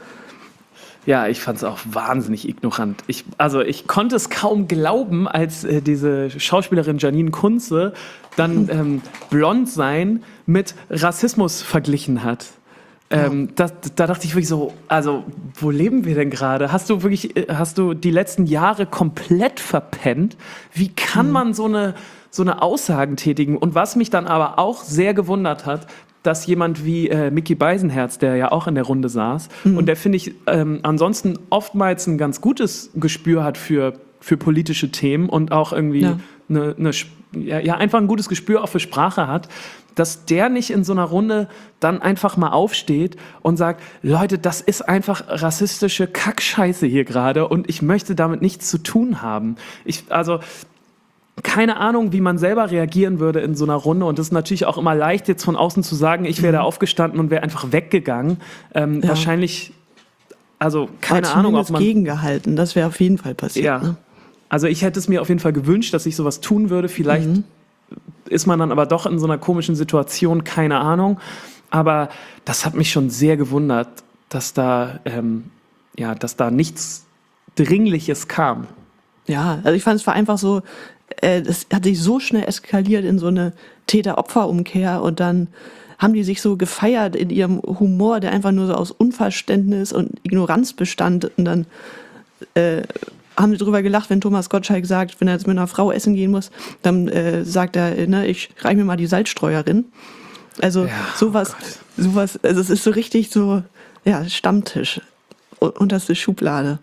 Ja, ich fand es auch wahnsinnig ignorant. Ich, also ich konnte es kaum glauben, als äh, diese Schauspielerin Janine Kunze dann ähm, blond sein mit Rassismus verglichen hat. Ähm, ja. das, da dachte ich wirklich so, also wo leben wir denn gerade? Hast du wirklich, hast du die letzten Jahre komplett verpennt? Wie kann mhm. man so eine, so eine Aussagen tätigen? Und was mich dann aber auch sehr gewundert hat, dass jemand wie äh, Micky Beisenherz, der ja auch in der Runde saß, mhm. und der, finde ich, ähm, ansonsten oftmals ein ganz gutes Gespür hat für, für politische Themen und auch irgendwie ja. eine, eine, ja, ja, einfach ein gutes Gespür auch für Sprache hat, dass der nicht in so einer Runde dann einfach mal aufsteht und sagt, Leute, das ist einfach rassistische Kackscheiße hier gerade und ich möchte damit nichts zu tun haben. Ich, also... keine Ahnung, wie man selber reagieren würde in so einer Runde. Und das ist natürlich auch immer leicht, jetzt von außen zu sagen, ich wäre da aufgestanden und wäre einfach weggegangen. Ähm, ja. Wahrscheinlich, also keine Ahnung, ob man... gegengehalten, das wäre auf jeden Fall passiert. Ja. Ne? Also ich hätte es mir auf jeden Fall gewünscht, dass ich sowas tun würde. Vielleicht mhm. ist man dann aber doch in so einer komischen Situation, keine Ahnung. Aber das hat mich schon sehr gewundert, dass da, ähm, ja, dass da nichts Dringliches kam. Ja, also ich fand, es war einfach so, äh, das hat sich so schnell eskaliert in so eine Täter-Opfer-Umkehr und dann haben die sich so gefeiert in ihrem Humor, der einfach nur so aus Unverständnis und Ignoranz bestand und dann äh, haben sie drüber gelacht, wenn Thomas Gottschalk sagt, wenn er jetzt mit einer Frau essen gehen muss, dann äh, sagt er, ne, ich reich mir mal die Salzstreuerin. Also ja, sowas, oh sowas, also es ist so richtig so, ja, Stammtisch, unterste Schublade.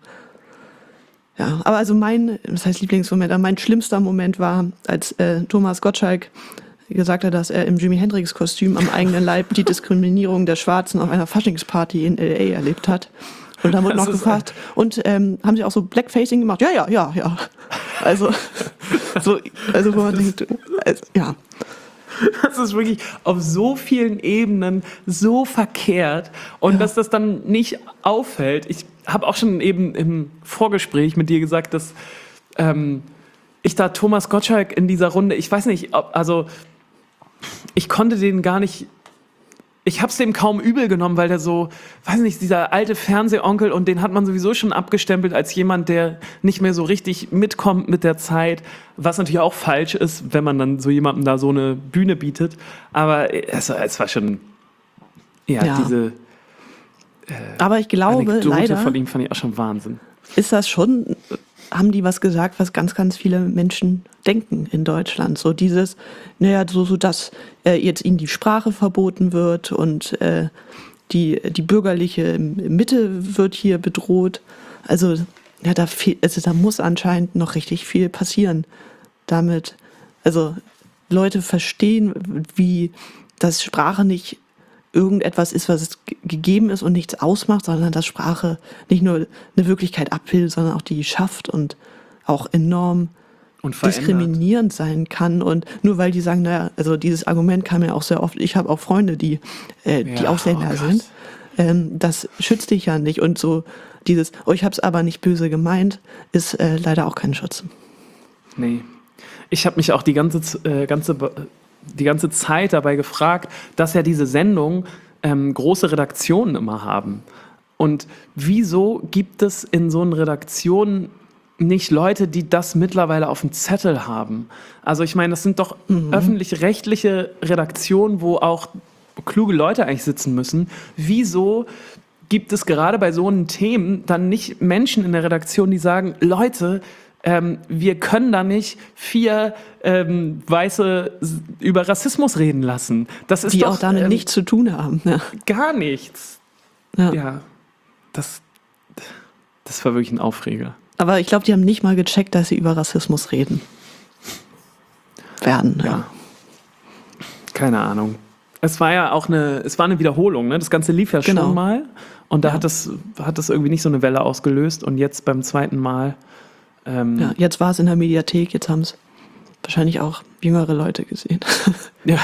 Ja, aber also mein, das heißt Lieblingsmoment, aber mein schlimmster Moment war, als äh, Thomas Gottschalk gesagt hat, dass er im Jimi Hendrix-Kostüm am eigenen Leib die Diskriminierung der Schwarzen auf einer Faschingsparty in L A erlebt hat. Und dann wurde noch gefragt, und ähm, haben sie auch so Blackfacing gemacht? Ja, ja, ja, ja. Also, so, also wo man denkt, also, ja. Das ist wirklich auf so vielen Ebenen so verkehrt und ja. dass das dann nicht auffällt. Ich habe auch schon eben im Vorgespräch mit dir gesagt, dass ähm, ich da Thomas Gottschalk in dieser Runde, ich weiß nicht, ob, also ich konnte den gar nicht, ich habe es dem kaum übel genommen, weil der so, weiß nicht, dieser alte Fernsehonkel und den hat man sowieso schon abgestempelt als jemand, der nicht mehr so richtig mitkommt mit der Zeit, was natürlich auch falsch ist, wenn man dann so jemandem da so eine Bühne bietet, aber es, es war schon, ja, ja. diese, äh, Aber ich glaube, Anekdote leider von ihm fand ich auch schon Wahnsinn. Ist das schon, haben die was gesagt, was ganz, ganz viele Menschen denken in Deutschland. So dieses, naja, so, so dass äh, jetzt ihnen die Sprache verboten wird und äh, die, die bürgerliche Mitte wird hier bedroht. Also, ja, da, viel, also da muss anscheinend noch richtig viel passieren. Damit, also Leute verstehen, wie dass Sprache nicht irgendetwas ist, was es g- gegeben ist und nichts ausmacht, sondern dass Sprache nicht nur eine Wirklichkeit abbildet, sondern auch die schafft und auch enorm Und verändert. diskriminierend sein kann. Und nur weil die sagen, naja, also dieses Argument kam ja auch sehr oft, ich habe auch Freunde, die, äh, die Ja, Ausländer oh Gott. sind, ähm, das schützt dich ja nicht. Und so dieses, oh, ich habe es aber nicht böse gemeint, ist äh, leider auch kein Schutz. Nee. Ich habe mich auch die ganze, Z- äh, ganze, die ganze Zeit dabei gefragt, dass ja diese Sendungen ähm, große Redaktionen immer haben. Und wieso gibt es in so einen Redaktionen nicht Leute, die das mittlerweile auf dem Zettel haben? Also ich meine, das sind doch Mhm. öffentlich-rechtliche Redaktionen, wo auch kluge Leute eigentlich sitzen müssen. Wieso gibt es gerade bei so einen Themen dann nicht Menschen in der Redaktion, die sagen, Leute, ähm, wir können da nicht vier ähm, Weiße s- über Rassismus reden lassen. Das ist Die doch auch damit ähm, nichts zu tun haben. Ja. gar nichts. Ja. Ja, das, das war wirklich ein Aufreger. Aber ich glaube, die haben nicht mal gecheckt, dass sie über Rassismus reden werden. Ja. Ja. Keine Ahnung. Es war ja auch eine, es war eine Wiederholung, ne? Das Ganze lief ja Genau. schon mal und da Ja. hat das, hat das irgendwie nicht so eine Welle ausgelöst und jetzt beim zweiten Mal. Ähm, Ja, jetzt war es in der Mediathek, jetzt haben es wahrscheinlich auch jüngere Leute gesehen. Ja.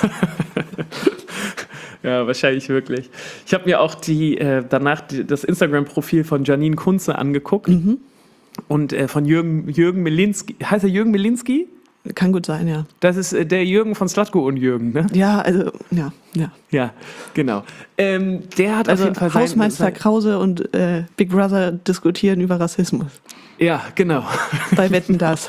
Ja, wahrscheinlich wirklich. Ich habe mir auch die, äh, danach die, das Instagram-Profil von Janine Kunze angeguckt und äh, von Jürgen, Jürgen Melinski. Heißt er Jürgen Melinski? Kann gut sein, ja. Das ist äh, der Jürgen von Slatko und Jürgen, ne? Ja, also, ja, ja. Ja, genau. Ähm, der hat Also auf jeden Fall sein- Hausmeister sein, Krause und äh, Big Brother diskutieren über Rassismus. Ja, genau. Bei Wetten, das.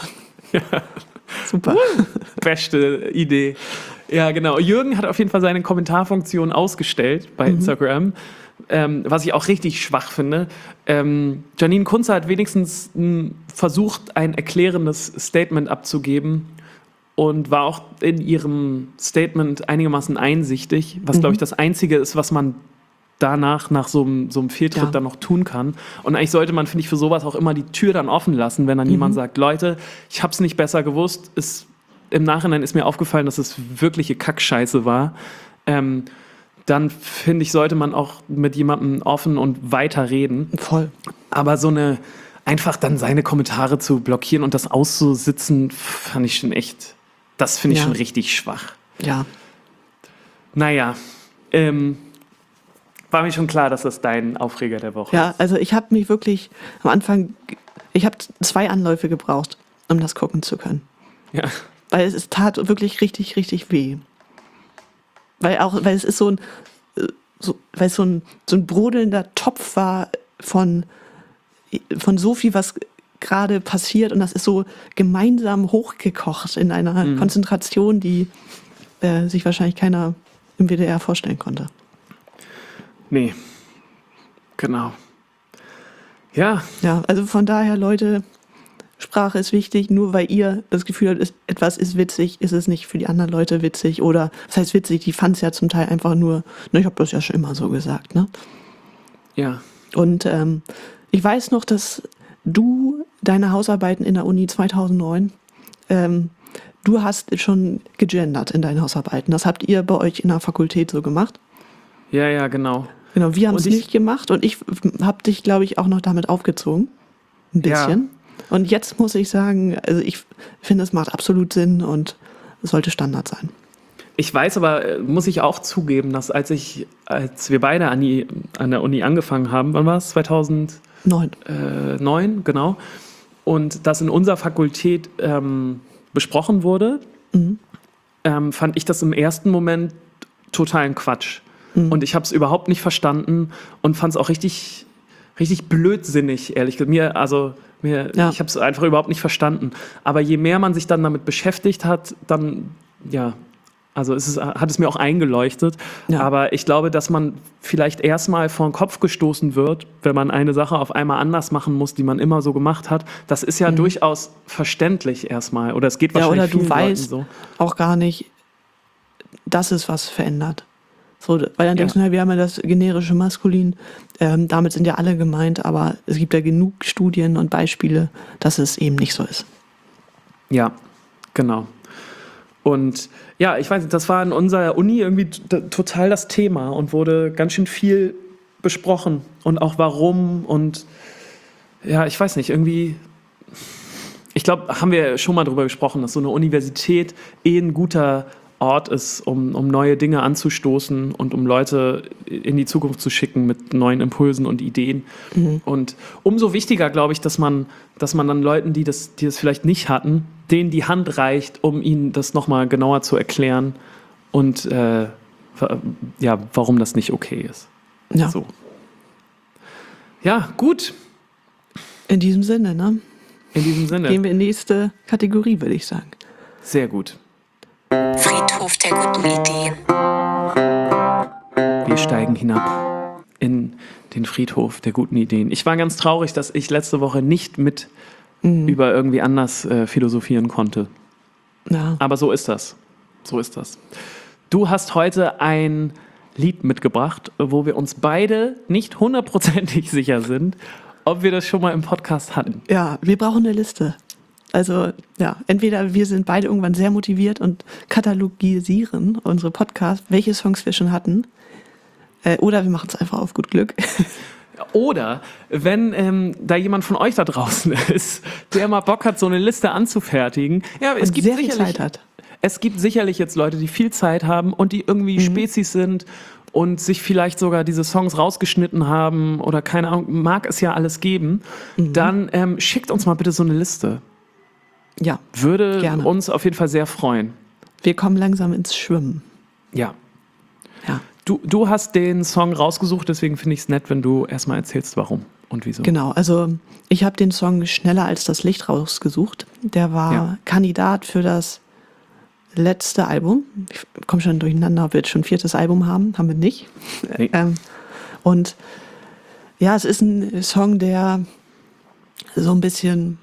Super. Beste Idee. Ja, genau. Jürgen hat auf jeden Fall seine Kommentarfunktion ausgestellt bei Instagram, ähm, was ich auch richtig schwach finde. Ähm, Janine Kunze hat wenigstens mh, versucht, ein erklärendes Statement abzugeben und war auch in ihrem Statement einigermaßen einsichtig, was, glaube ich, das Einzige ist, was man danach, nach so einem, so einem Fehltritt Ja. dann noch tun kann. Und eigentlich sollte man, finde ich, für sowas auch immer die Tür dann offen lassen, wenn dann jemand sagt, Leute, ich habe es nicht besser gewusst, ist, im Nachhinein ist mir aufgefallen, dass es wirkliche Kackscheiße war. Ähm, dann, finde ich, sollte man auch mit jemandem offen und weiter reden. Voll. Aber so eine, einfach dann seine Kommentare zu blockieren und das auszusitzen, fand ich schon echt, das finde ich Ja. schon richtig schwach. Ja. Naja, ähm, war mir schon klar, dass das dein Aufreger der Woche Ja, also ich habe mich wirklich am Anfang, ich habe zwei Anläufe gebraucht, um das gucken zu können. ist. Ja. Weil es, es tat wirklich richtig, richtig weh. Weil auch, weil es ist so ein, äh, so, weil es so ein, so ein brodelnder Topf war von, von so viel, was gerade passiert und das ist so gemeinsam hochgekocht in einer Konzentration, die äh, sich wahrscheinlich keiner im W D R vorstellen konnte. Nee. Genau. Ja, Ja, also von daher, Leute, Sprache ist wichtig, nur weil ihr das Gefühl habt, ist- etwas ist witzig, ist es nicht für die anderen Leute witzig. Oder, was heißt witzig, die fanden es ja zum Teil einfach nur, ne, ich habe das ja schon immer so gesagt. Ne? ja. Und ähm, ich weiß noch, dass du deine Hausarbeiten in der Uni zweitausendneun, ähm, du hast schon gegendert in deinen Hausarbeiten. Das habt ihr bei euch in der Fakultät so gemacht. Ja, ja, genau. Genau, wir haben es Und ich- nicht gemacht und ich habe dich, glaube ich, auch noch damit aufgezogen. Ein Ja. bisschen. Und jetzt muss ich sagen, also ich finde, es macht absolut Sinn und es sollte Standard sein. Ich weiß aber, äh, muss ich auch zugeben, dass als ich, als wir beide an, die, an der Uni angefangen haben, wann war es? zweitausendneun, Neun. genau. Und das in unserer Fakultät ähm, besprochen wurde, ähm, fand ich das im ersten Moment totalen Quatsch. Und ich habe es überhaupt nicht verstanden und fand es auch richtig, richtig blödsinnig, ehrlich gesagt. Mir, also, mir, Ja. ich habe es einfach überhaupt nicht verstanden. Aber je mehr man sich dann damit beschäftigt hat, dann, ja, Also es ist, hat es mir auch eingeleuchtet. Ja. Aber ich glaube, dass man vielleicht erstmal vor den Kopf gestoßen wird, wenn man eine Sache auf einmal anders machen muss, die man immer so gemacht hat. Das ist ja mhm. durchaus verständlich erstmal. Oder es geht wahrscheinlich ja, oder vielen du weißt Leuten so. Auch gar nicht, dass es was verändert. So, weil dann denkst ja. du, wir haben ja das generische Maskulin, ähm, damit sind ja alle gemeint, aber es gibt ja genug Studien und Beispiele, dass es eben nicht so ist. Ja, genau. Und ja, ich weiß nicht, das war in unserer Uni irgendwie t- total das Thema und wurde ganz schön viel besprochen und auch warum und ja, ich weiß nicht, irgendwie, ich glaube, haben wir schon mal drüber gesprochen, dass so eine Universität eh ein guter Ort ist, um, um neue Dinge anzustoßen und um Leute in die Zukunft zu schicken mit neuen Impulsen und Ideen. Mhm. Und umso wichtiger, glaube ich, dass man, dass man dann Leuten, die das, die das vielleicht nicht hatten, denen die Hand reicht, um ihnen das nochmal genauer zu erklären und äh, ja, warum das nicht okay ist. Ja. So. Ja, gut. In diesem Sinne, ne? In diesem Sinne. Gehen wir in die nächste Kategorie, würde ich sagen. Sehr gut. Friedhof der guten Ideen. Wir steigen hinab in den Friedhof der guten Ideen. Ich war ganz traurig, dass ich letzte Woche nicht mit mhm. über irgendwie anders äh, philosophieren konnte. Ja. Aber so ist das. So ist das. Du hast heute ein Lied mitgebracht, wo wir uns beide nicht hundertprozentig sicher sind, ob wir das schon mal im Podcast hatten. Ja, wir brauchen eine Liste. Also ja, entweder wir sind beide irgendwann sehr motiviert und katalogisieren unsere Podcasts, welche Songs wir schon hatten, äh, oder wir machen es einfach auf gut Glück. Oder wenn ähm, da jemand von euch da draußen ist, der mal Bock hat, so eine Liste anzufertigen. Ja, es und gibt sehr viel sicherlich, Zeit hat. Es gibt sicherlich jetzt Leute, die viel Zeit haben und die irgendwie mhm. Spezies sind und sich vielleicht sogar diese Songs rausgeschnitten haben oder keine Ahnung, mag es ja alles geben. Mhm. Dann ähm, schickt uns mal bitte so eine Liste. Ja, Würde gerne. Uns auf jeden Fall sehr freuen. Wir kommen langsam ins Schwimmen. Ja. Ja. Du, du hast den Song rausgesucht, deswegen finde ich es nett, wenn du erstmal erzählst, warum und wieso. Genau, also ich habe den Song Schneller als das Licht rausgesucht. Der war ja. Kandidat für das letzte Album. Ich komme schon durcheinander, ob wir jetzt schon ein viertes Album haben. Haben wir nicht. Nee. ähm, und ja, es ist ein Song, der so ein bisschen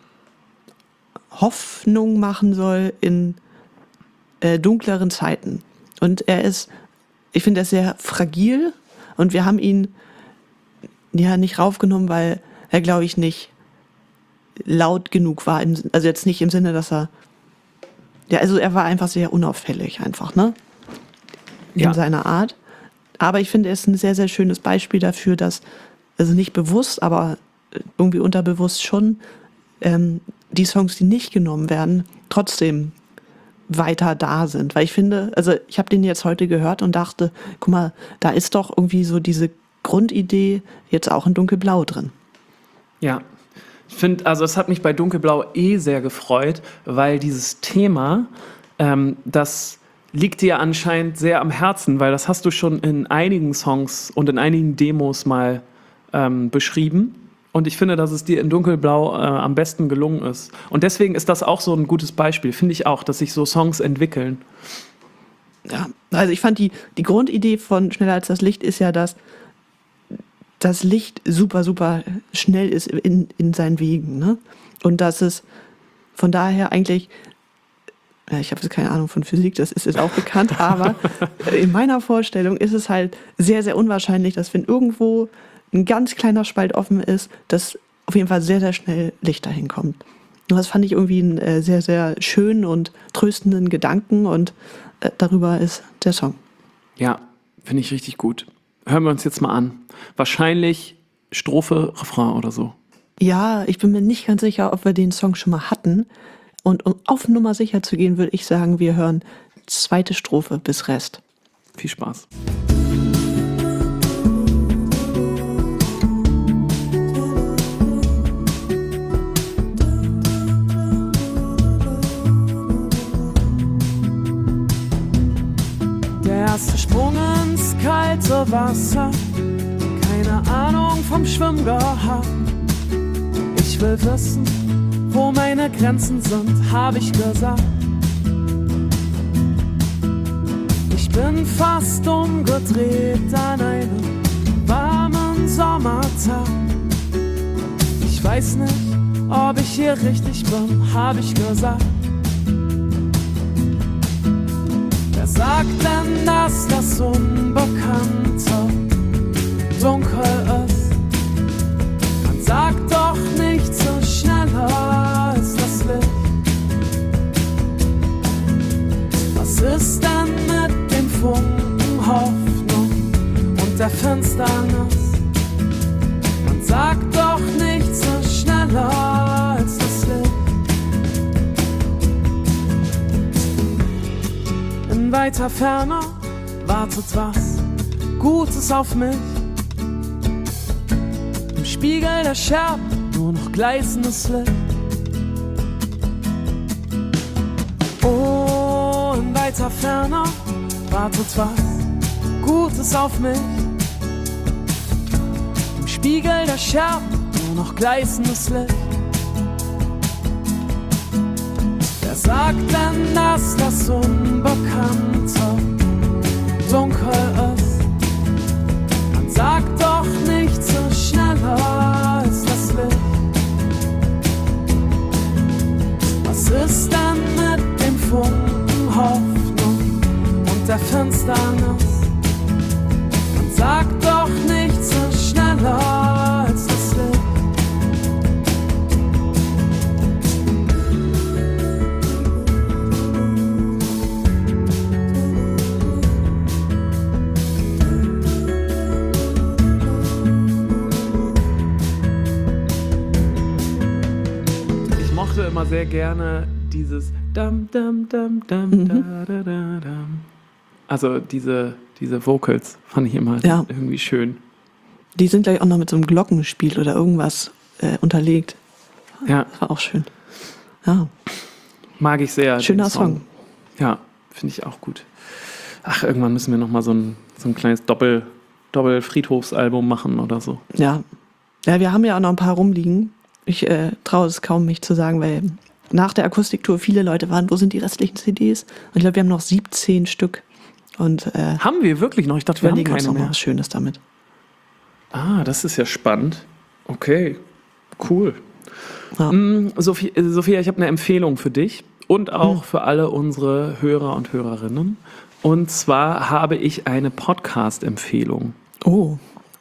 Hoffnung machen soll in äh, dunkleren Zeiten. Und er ist, ich finde, er ist sehr fragil und wir haben ihn ja nicht raufgenommen, weil er, glaube ich, nicht laut genug war. In, also jetzt nicht im Sinne, dass er, ja, also er war einfach sehr unauffällig einfach, ne? In ja. seiner Art. Aber ich finde, er ist ein sehr, sehr schönes Beispiel dafür, dass, also nicht bewusst, aber irgendwie unterbewusst schon, ähm, die Songs, die nicht genommen werden, trotzdem weiter da sind. Weil ich finde, also ich habe den jetzt heute gehört und dachte, guck mal, da ist doch irgendwie so diese Grundidee jetzt auch in Dunkelblau drin. Ja, ich finde, also es hat mich bei Dunkelblau eh sehr gefreut, weil dieses Thema, ähm, das liegt dir anscheinend sehr am Herzen, weil das hast du schon in einigen Songs und in einigen Demos mal ähm, beschrieben. Und ich finde, dass es dir in Dunkelblau äh, am besten gelungen ist. Und deswegen ist das auch so ein gutes Beispiel, finde ich auch, dass sich so Songs entwickeln. Ja, also ich fand die, die Grundidee von Schneller als das Licht ist ja, dass das Licht super, super schnell ist in, in seinen Wegen. Ne? Und dass es von daher eigentlich, ja, ich habe jetzt keine Ahnung von Physik, das ist jetzt auch bekannt, aber in meiner Vorstellung ist es halt sehr, sehr unwahrscheinlich, dass wenn irgendwo ein ganz kleiner Spalt offen ist, dass auf jeden Fall sehr, sehr schnell Licht dahin kommt. Und das fand ich irgendwie einen äh, sehr, sehr schönen und tröstenden Gedanken und äh, darüber ist der Song. Ja, finde ich richtig gut. Hören wir uns jetzt mal an. Wahrscheinlich Strophe, Refrain oder so. Ja, ich bin mir nicht ganz sicher, ob wir den Song schon mal hatten. Und um auf Nummer sicher zu gehen, würde ich sagen, wir hören zweite Strophe bis Rest. Viel Spaß. Der erste Sprung ins kalte Wasser, keine Ahnung vom Schwimmen gehabt. Ich will wissen, wo meine Grenzen sind, hab ich gesagt. Ich bin fast umgedreht an einem warmen Sommertag. Ich weiß nicht, ob ich hier richtig bin, hab ich gesagt. Wer sagt denn, dass das Unbekannte dunkel ist? Man sagt doch nicht so schneller als das Licht. Was ist denn mit dem Funken Hoffnung und der Finsternis? Man sagt doch nicht so schneller als das Licht. In weiter Ferne wartet was Gutes auf mich. Im Spiegel der Scherben nur noch gleißendes Licht. Oh, in weiter Ferne wartet was Gutes auf mich. Im Spiegel der Scherben nur noch gleißendes Licht. Wer sagt denn, dass das Unbekannte dunkel ist? Man sagt doch nicht so schneller als das Licht. Was ist denn mit dem Funken Hoffnung und der Finsternis? Man sagt doch nicht so schneller als das Licht. Immer sehr gerne dieses dam dam dam dam mhm. da, da, da, dam. Also diese, diese Vocals fand ich immer ja. irgendwie schön. Die sind gleich auch noch mit so einem Glockenspiel oder irgendwas äh, unterlegt. Ja. Das war auch schön. Ja. Mag ich sehr. Schöner Song. Song. Ja, finde ich auch gut. Ach, irgendwann müssen wir nochmal so ein, so ein kleines Doppel, Doppel-Friedhofsalbum machen oder so. Ja. Ja, wir haben ja auch noch ein paar rumliegen. Ich äh, traue es kaum, mich zu sagen, weil nach der Akustiktour viele Leute waren, wo sind die restlichen C Ds? Und ich glaube, wir haben noch siebzehn Stück. Und, äh, haben wir wirklich noch? Ich dachte, wir haben keine noch mehr. Was Schönes damit. Ah, das ist ja spannend. Okay, cool. Ja. Mm, Sophie, Sophia, ich habe eine Empfehlung für dich und auch hm. für alle unsere Hörer und Hörerinnen. Und zwar habe ich eine Podcast-Empfehlung. Oh.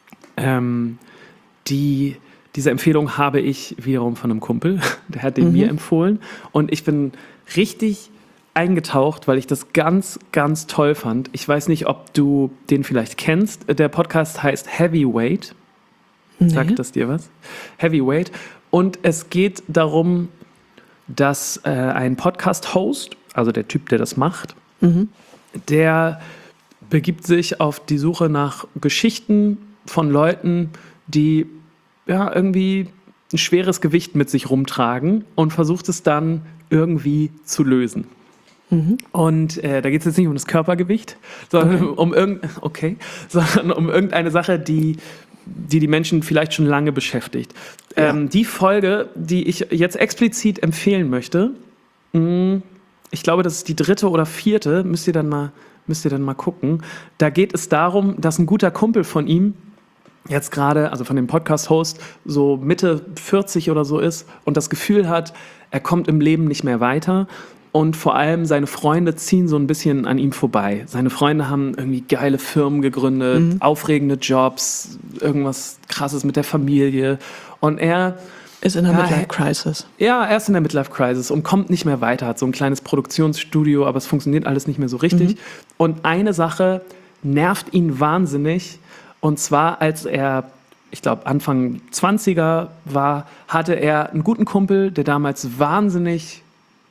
Ähm, die... Diese Empfehlung habe ich wiederum von einem Kumpel, der hat den mhm. mir empfohlen und ich bin richtig eingetaucht, weil ich das ganz, ganz toll fand. Ich weiß nicht, ob du den vielleicht kennst. Der Podcast heißt Heavyweight. Nee. Sagt das dir was? Heavyweight. Und es geht darum, dass äh, ein Podcast-Host, also der Typ, der das macht, mhm. der begibt sich auf die Suche nach Geschichten von Leuten, die ja, irgendwie ein schweres Gewicht mit sich rumtragen und versucht es dann irgendwie zu lösen. Mhm. Und äh, da geht es jetzt nicht um das Körpergewicht, sondern okay. um irgend, okay, sondern um irgendeine Sache, die, die die Menschen vielleicht schon lange beschäftigt. Ja. Ähm, die Folge, die ich jetzt explizit empfehlen möchte, mh, ich glaube, das ist die dritte oder vierte, müsst ihr dann mal, müsst ihr dann mal gucken. Da geht es darum, dass ein guter Kumpel von ihm jetzt gerade, also von dem Podcast-Host, so Mitte vierzig oder so ist und das Gefühl hat, er kommt im Leben nicht mehr weiter und vor allem seine Freunde ziehen so ein bisschen an ihm vorbei. Seine Freunde haben irgendwie geile Firmen gegründet, mhm. aufregende Jobs, irgendwas Krasses mit der Familie und er ist in der ja, Midlife-Crisis. Ja, er ist in der Midlife-Crisis und kommt nicht mehr weiter, hat so ein kleines Produktionsstudio, aber es funktioniert alles nicht mehr so richtig. Mhm. Und eine Sache nervt ihn wahnsinnig. Und zwar, als er, ich glaube, Anfang zwanziger war, hatte er einen guten Kumpel, der damals wahnsinnig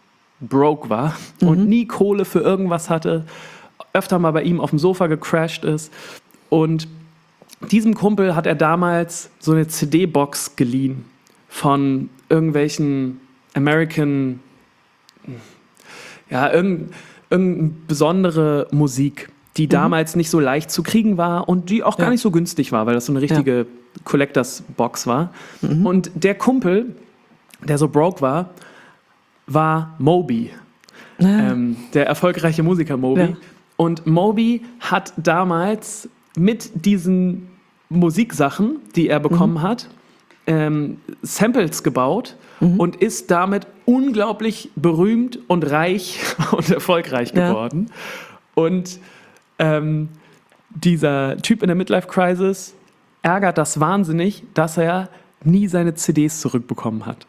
broke war mhm. und nie Kohle für irgendwas hatte, öfter mal bei ihm auf dem Sofa gecrashed ist. Und diesem Kumpel hat er damals so eine C D-Box geliehen von irgendwelchen American, ja, irgendeine irgendein besondere Musik, die mhm. damals nicht so leicht zu kriegen war und die auch gar ja. nicht so günstig war, weil das so eine richtige ja. Collectors-Box war. Mhm. Und der Kumpel, der so broke war, war Moby. Ja. Ähm, der erfolgreiche Musiker Moby. Ja. Und Moby hat damals mit diesen Musiksachen, die er bekommen mhm. hat, ähm, Samples gebaut mhm. und ist damit unglaublich berühmt und reich und erfolgreich geworden. Ja. Und ähm, dieser Typ in der Midlife-Crisis ärgert das wahnsinnig, dass er nie seine C Ds zurückbekommen hat.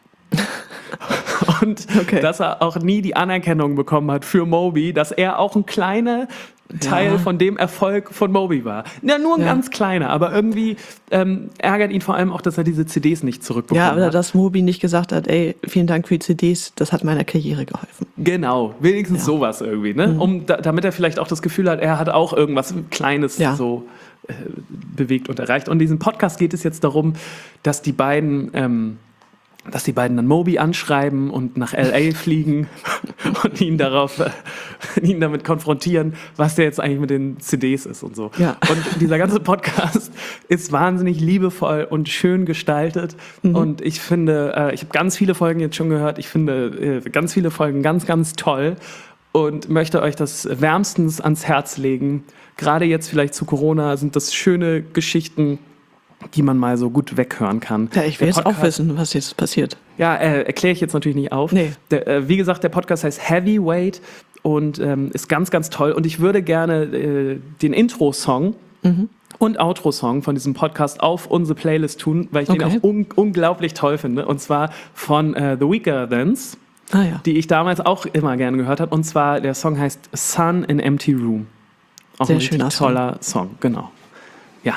Und okay. dass er auch nie die Anerkennung bekommen hat für Moby, dass er auch ein kleiner Teil ja. von dem Erfolg von Moby war. Ja, nur ein ja. ganz kleiner, aber irgendwie ähm, ärgert ihn vor allem auch, dass er diese C Ds nicht zurückbekommen hat. Ja, oder dass Moby nicht gesagt hat, ey, vielen Dank für die C Ds, das hat meiner Karriere geholfen. Genau, wenigstens ja. sowas irgendwie, ne? Mhm. Um, da, damit er vielleicht auch das Gefühl hat, er hat auch irgendwas Kleines ja. so äh, bewegt und erreicht. Und in diesem Podcast geht es jetzt darum, dass die beiden... Ähm, dass die beiden dann Moby anschreiben und nach L A fliegen und ihn darauf, äh, ihn damit konfrontieren, was der jetzt eigentlich mit den C Ds ist und so. Ja. Und dieser ganze Podcast ist wahnsinnig liebevoll und schön gestaltet. Mhm. Und ich finde, äh, ich habe ganz viele Folgen jetzt schon gehört. Ich finde äh, ganz viele Folgen ganz, ganz toll und möchte euch das wärmstens ans Herz legen. Gerade jetzt vielleicht zu Corona sind das schöne Geschichten, die man mal so gut weghören kann. Ja, ich will der jetzt Podcast, auch wissen, was jetzt passiert. Ja, äh, erkläre ich jetzt natürlich nicht auf. Nee. Der, äh, wie gesagt, der Podcast heißt Heavyweight und ähm, ist ganz, ganz toll. Und ich würde gerne äh, den Intro-Song mhm. und Outro-Song von diesem Podcast auf unsere Playlist tun, weil ich okay. den auch un- unglaublich toll finde. Und zwar von äh, The Weeknd's, ah, ja. die ich damals auch immer gerne gehört habe. Und zwar, der Song heißt Sun in Empty Room. Auch Sehr ein schöner toller Song. Song, genau. Ja.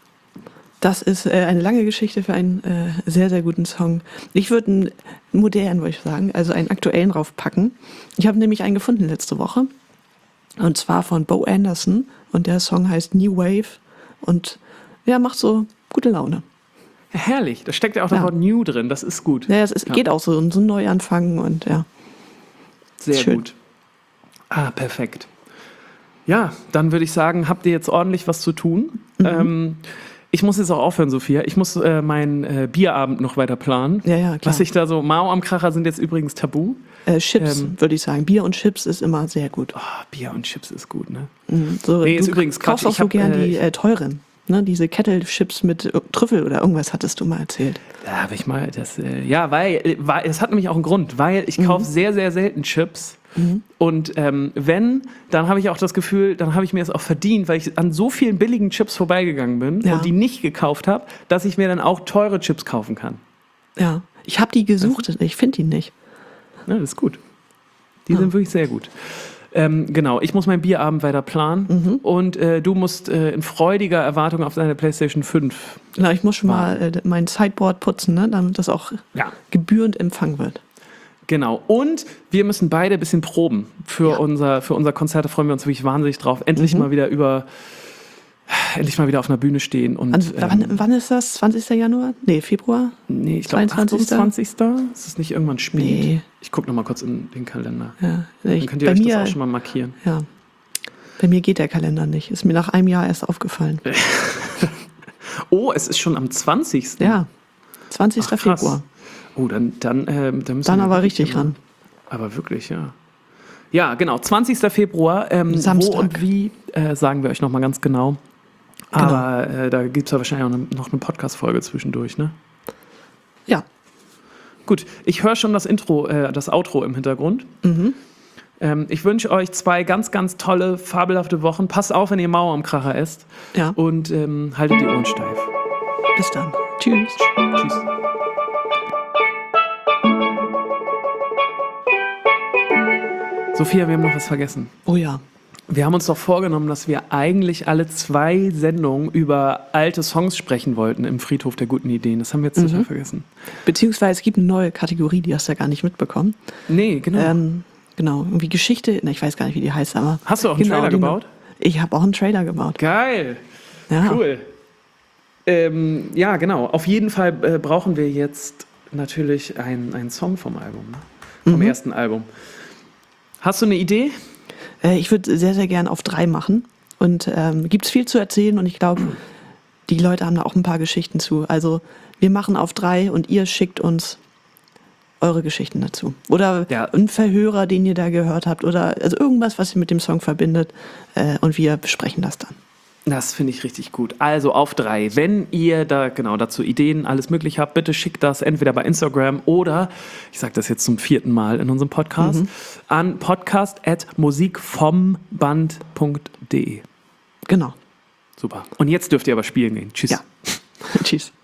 Das ist äh, eine lange Geschichte für einen äh, sehr, sehr guten Song. Ich würde einen modernen, würde ich sagen, also einen aktuellen draufpacken. Ich habe nämlich einen gefunden letzte Woche. Und zwar von Bo Anderson. Und der Song heißt New Wave. Und ja, macht so gute Laune. Herrlich, da steckt ja auch das ja. Wort New drin, das ist gut. Ja, es ist, ja. geht auch so, so ein Neuanfang und ja. Sehr schön. Gut. Ah, perfekt. Ja, dann würde ich sagen, habt ihr jetzt ordentlich was zu tun. Mhm. Ähm, Ich muss jetzt auch aufhören, Sophia. Ich muss äh, meinen äh, Bierabend noch weiter planen. Ja, ja, klar. Was ich da so, Mao am Kracher sind jetzt übrigens tabu. Äh, Chips, ähm, würde ich sagen. Bier und Chips ist immer sehr gut. Oh, Bier und Chips ist gut, ne? Mhm, so, nee, ist du übrigens kaufst auch so hab, gern äh, die äh, teuren. Ne? Diese Kettle-Chips mit Trüffel oder irgendwas hattest du mal erzählt. Da habe ich mal das, äh, ja, weil, weil, es hat nämlich auch einen Grund, weil ich mhm. kaufe sehr, sehr selten Chips. Mhm. Und ähm, wenn, dann habe ich auch das Gefühl, dann habe ich mir das auch verdient, weil ich an so vielen billigen Chips vorbeigegangen bin ja. und die nicht gekauft habe, dass ich mir dann auch teure Chips kaufen kann. Ja, ich habe die gesucht, das, ich finde die nicht. Ja, das ist gut. Die ja. sind wirklich sehr gut. Ähm, genau, ich muss meinen Bierabend weiter planen mhm. und äh, du musst äh, in freudiger Erwartung auf deine PlayStation fünf. Na, ich muss schon mal äh, mein Sideboard putzen, ne, damit das auch ja. gebührend empfangen wird. Genau. Und wir müssen beide ein bisschen proben für, ja. unser, für unser Konzert. Da freuen wir uns wirklich wahnsinnig drauf. Endlich mhm. mal wieder über, endlich mal wieder auf einer Bühne stehen. Und, also, ähm, wann, wann ist das? zwanzigster Januar? Nee, Februar? Nee, ich glaube achtundzwanzigster Ist es nicht irgendwann spät? Nee. Ich gucke noch mal kurz in den Kalender. Ja, ich, Dann könnt ihr euch mir, das auch schon mal markieren. Ja. Bei mir geht der Kalender nicht. Ist mir nach einem Jahr erst aufgefallen. Oh, es ist schon am zwanzigsten Ja, zwanzigster Ach, Februar. Oh, dann, dann, äh, dann müssen Dann wir aber richtig ran. Aber wirklich, ja. Ja, genau, zwanzigster Februar. Ähm, Samstag. Wo und wie, äh, sagen wir euch nochmal ganz genau. genau. Aber äh, da gibt es ja wahrscheinlich auch eine, noch eine Podcast-Folge zwischendurch, ne? Ja. Gut, ich höre schon das Intro, äh, das Outro im Hintergrund. Mhm. Ähm, ich wünsche euch zwei ganz, ganz tolle, fabelhafte Wochen. Passt auf, wenn ihr Mauer am Kracher esst. Ja. Und ähm, haltet die Ohren steif. Bis dann. Tschüss. Tschüss. Sophia, wir haben noch was vergessen. Oh ja. Wir haben uns doch vorgenommen, dass wir eigentlich alle zwei Sendungen über alte Songs sprechen wollten im Friedhof der guten Ideen. Das haben wir jetzt mhm. total vergessen. Beziehungsweise es gibt eine neue Kategorie, die hast du ja gar nicht mitbekommen. Nee, genau. Ähm, genau, irgendwie Geschichte, na, ich weiß gar nicht, wie die heißt, aber... Hast du auch einen genau, Trailer gebaut? Ich habe auch einen Trailer gebaut. Geil. Ja. Cool. Ähm, ja, genau. Auf jeden Fall äh, brauchen wir jetzt natürlich einen Song vom Album, ne? Vom mhm. ersten Album. Hast du eine Idee? Äh, ich würde sehr, sehr gern auf drei machen. Und ähm, gibt es viel zu erzählen und ich glaube, die Leute haben da auch ein paar Geschichten zu. Also wir machen auf drei und ihr schickt uns eure Geschichten dazu. Oder ja. ein Verhörer, den ihr da gehört habt. Oder also irgendwas, was ihr mit dem Song verbindet. Äh, und wir besprechen das dann. Das finde ich richtig gut. Also auf drei. Wenn ihr da genau dazu Ideen, alles möglich habt, bitte schickt das entweder bei Instagram oder, ich sage das jetzt zum vierten Mal in unserem Podcast, mhm. an podcast at musikvomband punkt de. Genau. Super. Und jetzt dürft ihr aber spielen gehen. Tschüss. Ja. Tschüss.